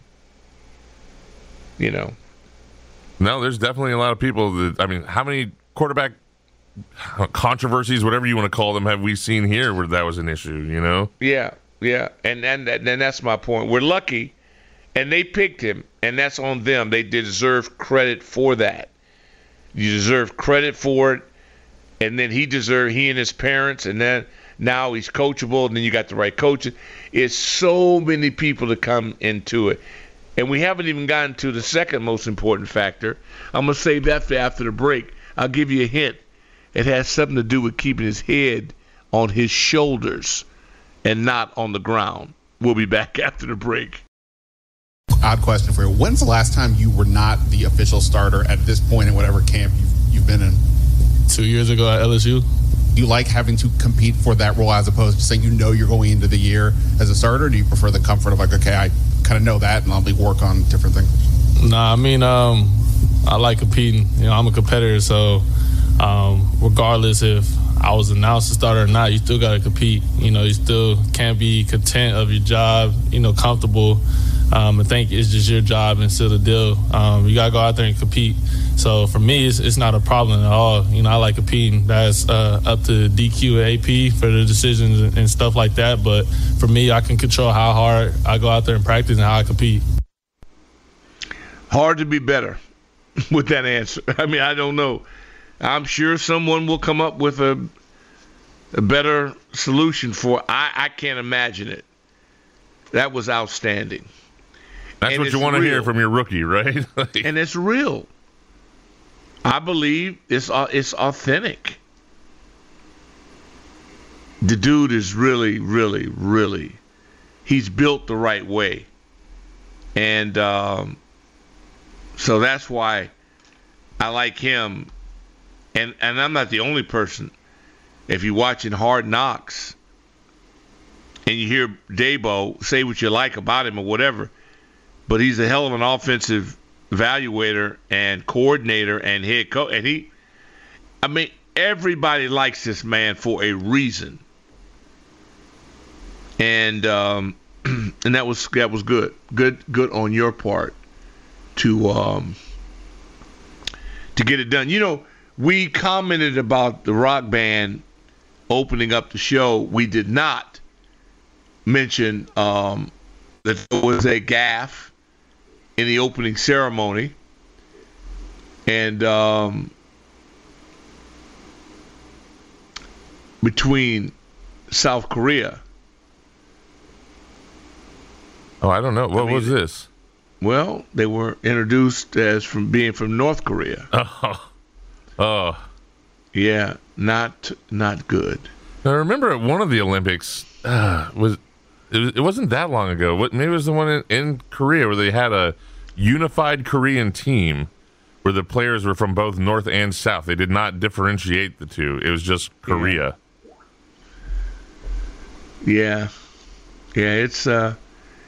No, there's definitely a lot of people that, how many quarterback controversies, whatever you want to call them, have we seen here where that was an issue, Yeah. And that's my point. We're lucky, and they picked him, and that's on them. They deserve credit for that. You deserve credit for it, and then he and his parents, and then now he's coachable, and then you got the right coaches. It's so many people to come into it. And we haven't even gotten to the second most important factor. I'm going to save that for after the break. I'll give you a hint. It has something to do with keeping his head on his shoulders and not on the ground. We'll be back after the break. Odd question for you. When's the last time you were not the official starter at this point in whatever camp you've been in? 2 years ago at LSU. Do you like having to compete for that role as opposed to saying you're going into the year as a starter? Or do you prefer the comfort of okay, I kind of know that and I'll work on different things? Nah, I like competing. I'm a competitor, so regardless if I was announced a starter or not, you still got to compete. You still can't be content of your job, comfortable. I think it's just your job and still the deal. You got to go out there and compete. So for me, it's not a problem at all. I like competing. That's up to DQ and AP for the decisions and stuff like that. But for me, I can control how hard I go out there and practice and how I compete. Hard to be better with that answer. I don't know. I'm sure someone will come up with a better solution for it. I can't imagine it. That was outstanding. That's what you want to hear from your rookie, right? And it's real. I believe it's authentic. The dude is really, really, really, he's built the right way. And so that's why I like him. And I'm not the only person. If you're watching Hard Knocks and you hear Dabo, say what you like about him or whatever, but he's a hell of an offensive evaluator and coordinator and head coach. And everybody likes this man for a reason. And and that was good. Good on your part to get it done. We commented about the Rock Band opening up the show. We did not mention that there was a gaffe in the opening ceremony. And between South Korea. Oh, I don't know. What was this? Well, they were introduced as from being from North Korea. Oh. Yeah, not good. I remember at one of the Olympics, it wasn't that long ago. Maybe it was the one in Korea where they had a unified Korean team where the players were from both North and South. They did not differentiate the two. It was just Korea. Yeah, it's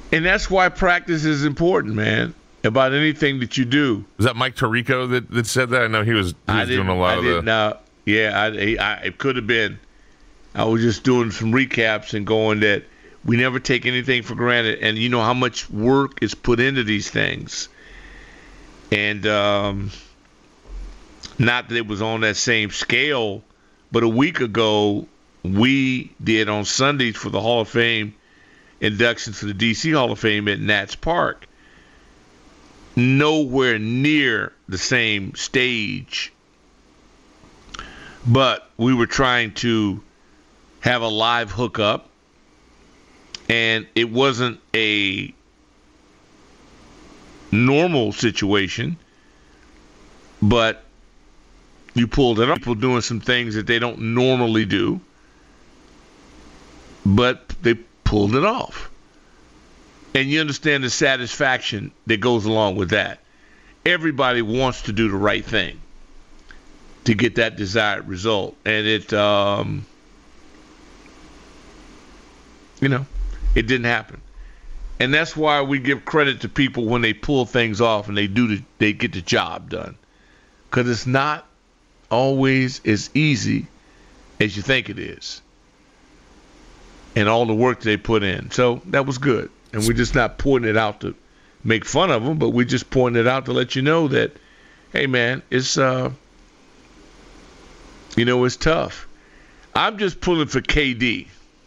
And that's why practice is important, man, about anything that you do. Was that Mike Tirico that said that? I know he was doing a lot of the... it could have been. I was just doing some recaps and going that we never take anything for granted. And you know how much work is put into these things. And not that it was on that same scale, but a week ago, we did on Sundays for the Hall of Fame inductions for the D.C. Hall of Fame at Nats Park. Nowhere near the same stage, but we were trying to have a live hookup, and it wasn't a normal situation, but you pulled it off. People doing some things that they don't normally do, but they pulled it off. And you understand the satisfaction that goes along with that. Everybody wants to do the right thing to get that desired result. And it didn't happen. And that's why we give credit to people when they pull things off and they get the job done. Because it's not always as easy as you think it is. And all the work they put in. So that was good. And we're just not pointing it out to make fun of them, but we just pointing it out to let you know that, hey, man, it's it's tough. I'm just pulling for KD.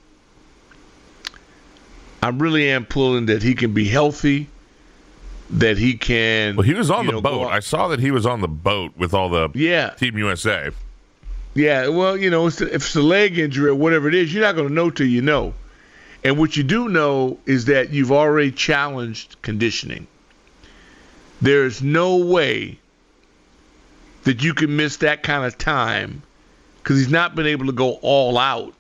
I really am pulling that he can be healtly, that he can. Well, he was on the boat. I saw that he was on the boat with all the Team USA. Yeah, well, if it's a leg injury or whatever it is, you're not going to know till you know. And what you do know is that you've already challenged conditioning. There's no way that you can miss that kind of time because he's not been able to go all out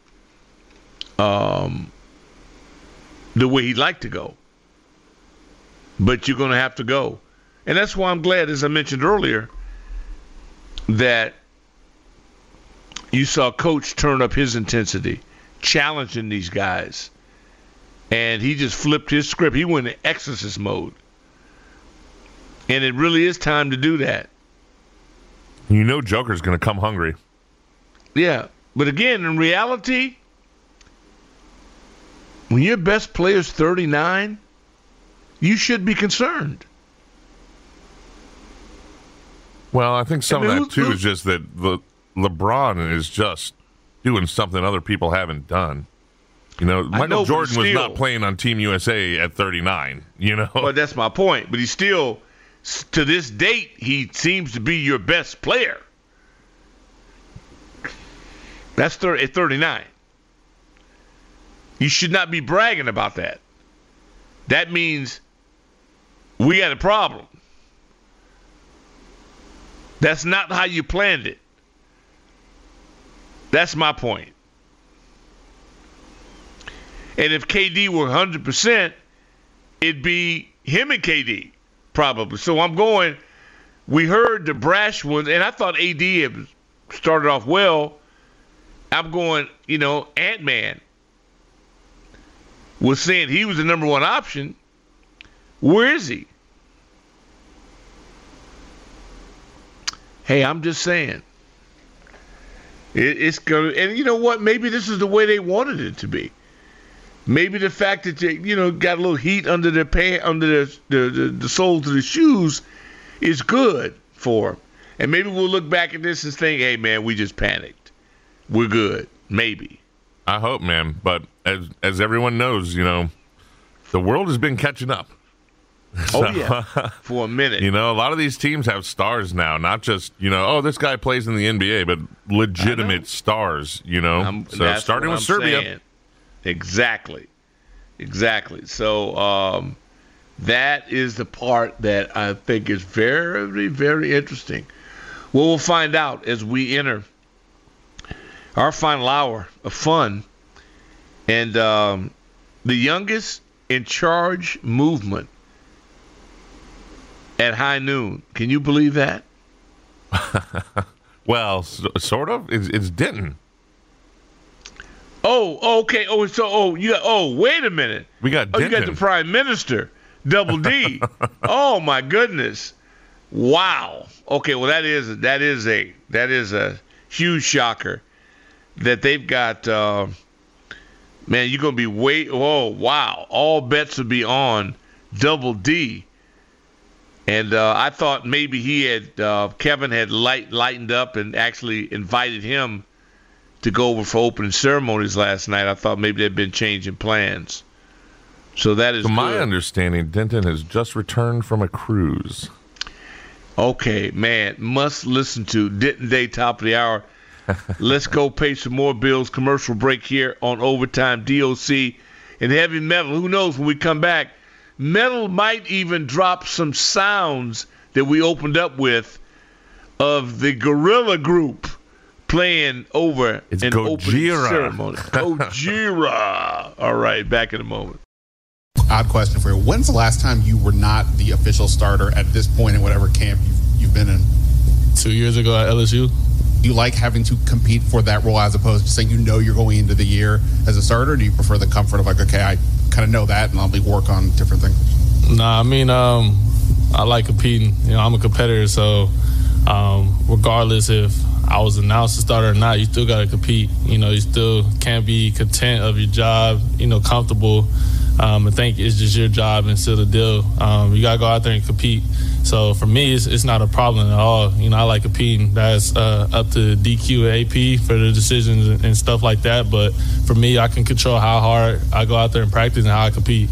the way he'd like to go. But you're going to have to go. And that's why I'm glad, as I mentioned earlier, that you saw Coach turn up his intensity, challenging these guys. And he just flipped his script. He went in exorcist mode. And it really is time to do that. You know Joker's going to come hungry. Yeah. But again, in reality, when your best player's 39, you should be concerned. Well, I think some of that, too, is just that LeBron is just doing something other people haven't done. Michael Jordan was not playing on Team USA at 39, Well, that's my point. But he's still, to this date, he seems to be your best player. That's at 39. You should not be bragging about that. That means we got a problem. That's not how you planned it. That's my point. And if KD were 100%, it'd be him and KD, probably. So I'm going, we heard the brash ones, and I thought AD had started off well. I'm going, Ant-Man was saying he was the number one option. Where is he? Hey, I'm just saying. It's going to, and you know what? Maybe this is the way they wanted it to be. Maybe the fact that they, got a little heat under their the soles of the shoes is good for them. And maybe we'll look back at this and think, hey, man, we just panicked. We're good. Maybe. I hope, man. But as everyone knows, the world has been catching up. So, for a minute. A lot of these teams have stars now, not just, this guy plays in the NBA, but legitimate stars, So starting with Serbia. Saying. Exactly. So that is the part that I think is very, very interesting. Well, we'll find out as we enter our final hour of fun. And the youngest in charge movement at high noon. Can you believe that? Well, sort of. It's Denton. Oh, okay. Wait a minute. We got Denton. You got the Prime Minister, Double D. Oh my goodness. Wow. Okay, well that is a huge shocker that they've got. Man, you're gonna be wow. All bets will be on Double D. And I thought maybe Kevin had lightened up and actually invited him to go over for opening ceremonies last night. I thought maybe they'd been changing plans. So that is to my good. understanding, Denton has just returned from a cruise. Okay, man, must listen to Denton Day, top of the hour. Let's go pay some more bills. Commercial break here on Overtime. DOC and Heavy Metal. Who knows when we come back? Metal might even drop some sounds that we opened up with of the Gorilla Group playing over an opening ceremony. Gojira. All right, back in a moment. Odd question for you. When's the last time you were not the official starter at this point in whatever camp you've been in? 2 years ago at LSU. Do you like having to compete for that role as opposed to saying you're going into the year as a starter? Or do you prefer the comfort of okay, I kind of know that and I'll work on different things? Nah, I mean, I like competing. I'm a competitor, so regardless if I was announced a starter or not, you still got to compete. You still can't be content of your job, comfortable. I think it's just your job and still the deal. You got to go out there and compete. So for me, it's not a problem at all. I like competing. That's up to DQ and AP for the decisions and stuff like that. But for me, I can control how hard I go out there and practice and how I compete.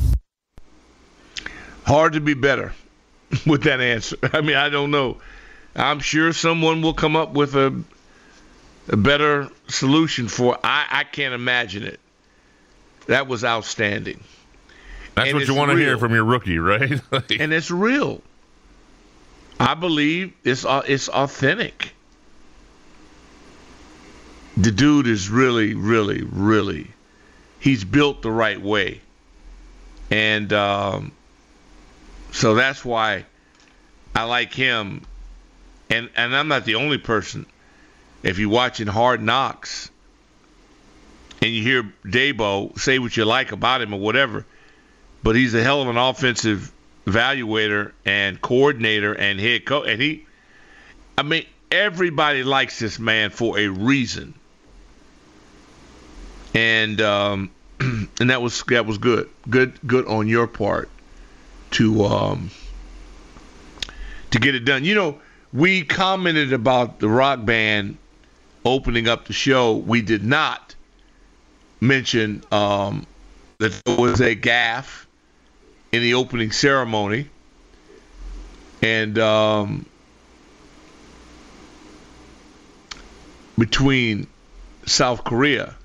Hard to be better with that answer. I mean, I don't know. I'm sure someone will come up with a better solution for it. I can't imagine it. That was outstanding. That's what you want to hear from your rookie, right? And it's real. I believe it's authentic. The dude is really, really, really, he's built the right way. And so that's why I like him. And I'm not the only person. If you're watching Hard Knocks and you hear Dabo, say what you like about him or whatever, but he's a hell of an offensive evaluator and coordinator and head coach. And everybody likes this man for a reason. And and that was good. Good on your part to get it done. We commented about the Rock Band opening up the show. We did not mention that there was a gaffe in the opening ceremony. And between South Korea.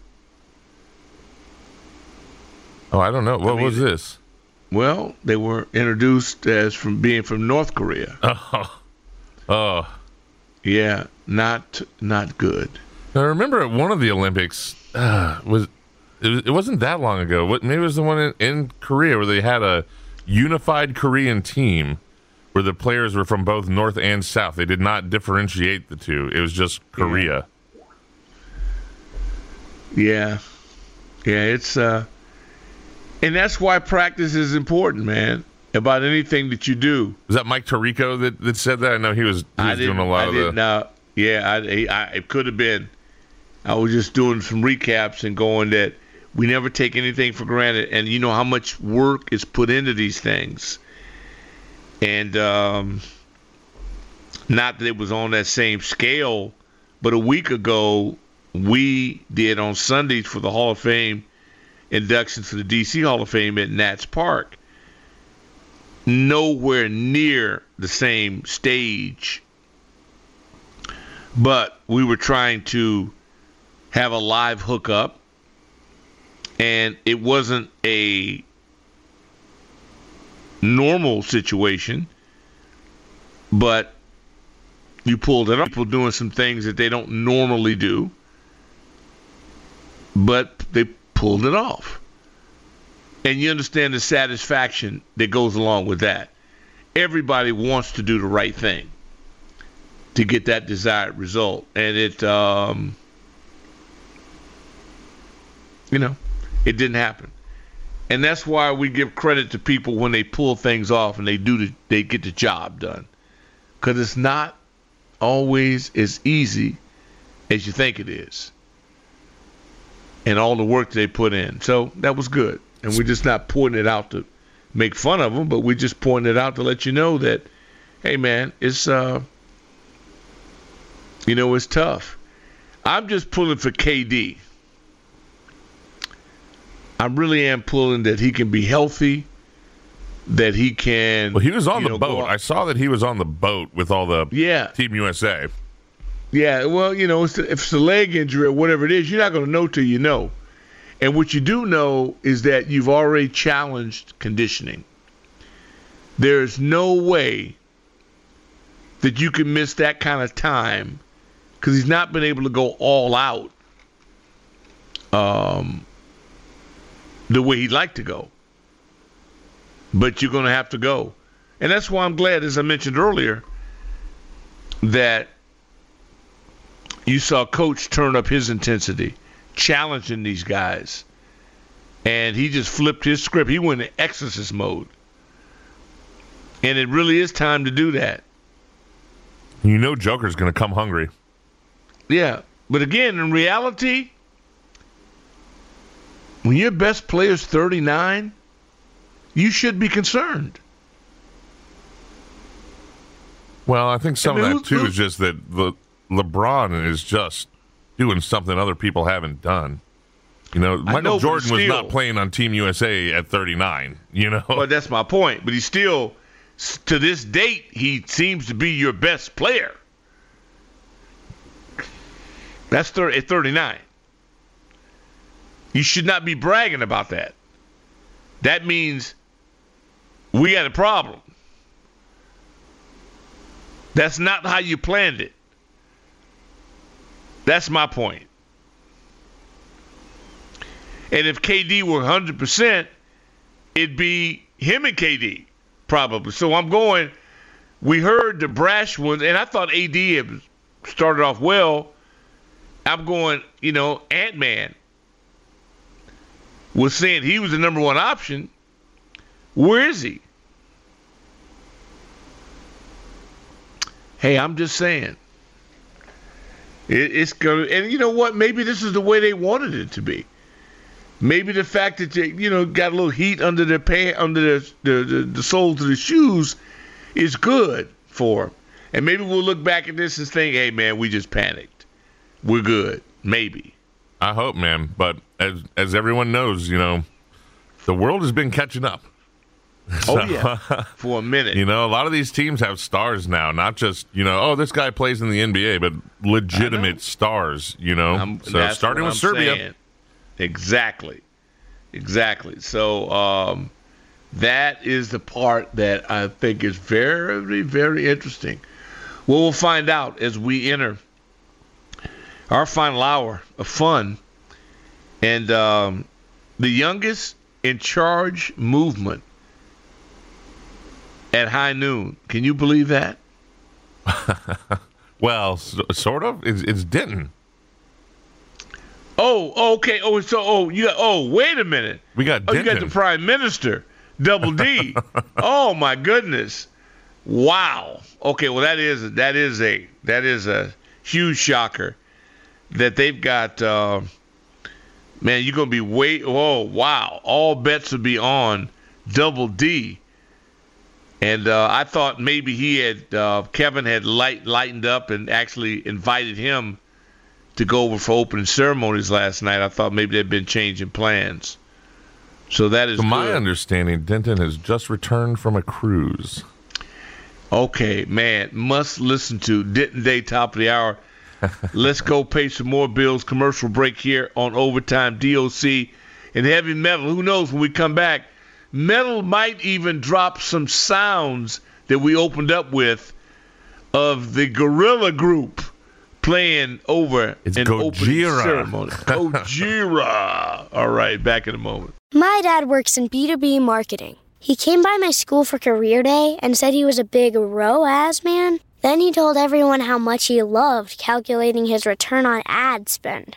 Oh, I don't know. What was this? Well, they were introduced as from being from North Korea. Oh. Yeah, not good. I remember at one of the Olympics, it wasn't that long ago. Maybe it was the one in Korea where they had a unified Korean team where the players were from both North and South. They did not differentiate the two. It was just Korea. Yeah, it's and that's why practice is important, man. About anything that you do. Was that Mike Tirico that said that? I know he was doing a lot of the... it could have been. I was just doing some recaps and going that we never take anything for granted. And you know how much work is put into these things. And not that it was on that same scale, but a week ago, we did on Sundays for the Hall of Fame inductions for the D.C. Hall of Fame at Nats Park. Nowhere near the same stage, but we were trying to have a live hookup, and it wasn't a normal situation, but you pulled it off. People doing some things that they don't normally do, but they pulled it off. And you understand the satisfaction that goes along with that. Everybody wants to do the right thing to get that desired result. And It didn't happen. And that's why we give credit to people when they pull things off and they get the job done. Because it's not always as easy as you think it is. And all the work they put in. So that was good. And we're just not pointing it out to make fun of them, but we're just pointing it out to let you know that, hey, man, it's it's tough. I'm just pulling for KD. I really am pulling that he can be healthy, that he can. Well, he was on the boat. I saw that he was on the boat with all the Team USA. Yeah, well, if it's a leg injury or whatever it is, you're not going to know till you know. And what you do know is that you've already challenged conditioning. There's no way that you can miss that kind of time because he's not been able to go all out the way he'd like to go. But you're going to have to go. And that's why I'm glad, as I mentioned earlier, that you saw Coach turn up his intensity, challenging these guys. And he just flipped his script. He went in exorcist mode. And it really is time to do that. Joker's going to come hungry. Yeah. But again, in reality, when your best player's 39, you should be concerned. Well, I think some of that, too, is just that LeBron is just doing something other people haven't done. Michael Jordan was not playing on Team USA at 39, Well, that's my point. But he's still, to this date, he seems to be your best player. That's at 39. You should not be bragging about that. That means we got a problem. That's not how you planned it. That's my point. And if KD were 100%, it'd be him and KD, probably. So I'm going, we heard the brash ones, and I thought AD had started off well. I'm going, Ant-Man was saying he was the number one option. Where is he? Hey, I'm just saying. It's going to, and you know what? Maybe this is the way they wanted it to be. Maybe the fact that they, got a little heat under their under the soles of the shoes is good for them. And maybe we'll look back at this and think, hey, man, we just panicked. We're good. Maybe. I hope, man. But as everyone knows, the world has been catching up. So, for a minute. A lot of these teams have stars now, not just, this guy plays in the NBA, but legitimate stars, So starting with Serbia. Saying. Exactly. So that is the part that I think is very, very interesting. Well, we'll find out as we enter our final hour of fun. And the youngest in charge movement at high noon. Can you believe that? Well, sort of. It's Denton. Oh, okay. Wait a minute. We got Denton. You got the Prime Minister, Double D. Oh my goodness. Wow. Okay, well that is a huge shocker that they've got man, you're going to be wow. All bets would be on Double D. And I thought maybe Kevin had lightened up and actually invited him to go over for opening ceremonies last night. I thought maybe they'd been changing plans. So that is From my good. understanding, Denton has just returned from a cruise. Okay, man. Must listen to Denton Day, top of the hour. Let's go pay some more bills. Commercial break here on Overtime. DOC and Heavy Metal. Who knows when we come back? Metal might even drop some sounds that we opened up with of the Gorilla Group playing over an opening ceremony. Gojira. All right, back in a moment. My dad works in B2B marketing. He came by my school for career day and said he was a big ROAS man. Then he told everyone how much he loved calculating his return on ad spend.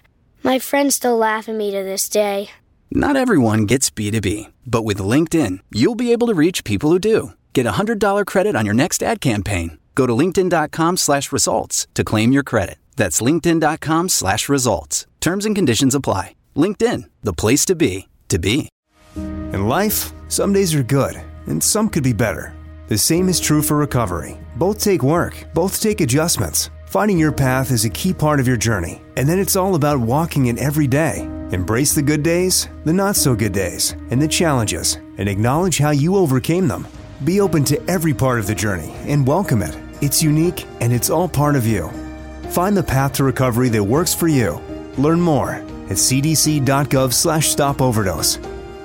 My friends still laugh at me to this day. Not everyone gets B2B, but with LinkedIn, you'll be able to reach people who do. Get a $100 credit on your next ad campaign. Go to linkedin.com/results to claim your credit. That's linkedin.com/results. Terms and conditions apply. LinkedIn, the place to be, to be. In life, some days are good, and some could be better. The same is true for recovery. Both take work, both take adjustments. Finding your path is a key part of your journey, and then it's all about walking it every day. Embrace the good days, the not-so-good days, and the challenges, and acknowledge how you overcame them. Be open to every part of the journey and welcome it. It's unique, and it's all part of you. Find the path to recovery that works for you. Learn more at cdc.gov/stopoverdose.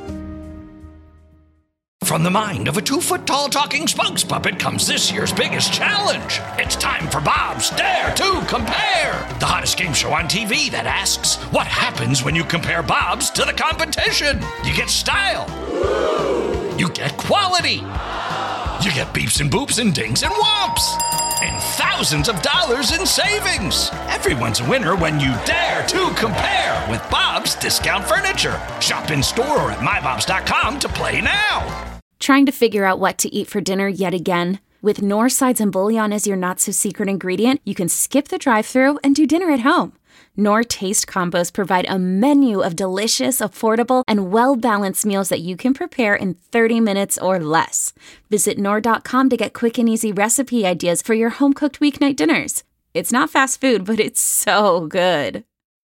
From the mind of a 2-foot-tall talking spokes puppet comes this year's biggest challenge. It's time for Bob's Dare to Compare, the hottest game show on TV that asks, what happens when you compare Bob's to the competition? You get style. You get quality. You get beeps and boops and dings and whomps. And thousands of dollars in savings. Everyone's a winner when you dare to compare with Bob's Discount Furniture. Shop in store or at mybobs.com to play now. Trying to figure out what to eat for dinner yet again? With Knorr sides and bouillon as your not-so-secret ingredient, you can skip the drive-thru and do dinner at home. Knorr Taste Combos provide a menu of delicious, affordable, and well-balanced meals that you can prepare in 30 minutes or less. Visit Knorr.com to get quick and easy recipe ideas for your home-cooked weeknight dinners. It's not fast food, but it's so good.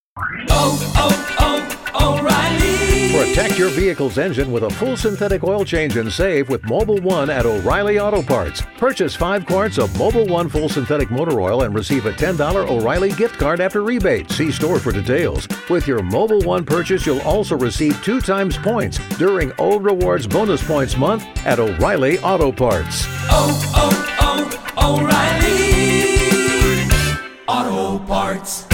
O'Reilly. Protect your vehicle's engine with a full synthetic oil change and save with Mobil 1 at O'Reilly Auto Parts. Purchase 5 quarts of Mobil 1 full synthetic motor oil and receive a $10 O'Reilly gift card after rebate. See store for details. With your Mobil 1 purchase, you'll also receive 2 times points during O Rewards Bonus Points Month at O'Reilly Auto Parts. O'Reilly Auto Parts.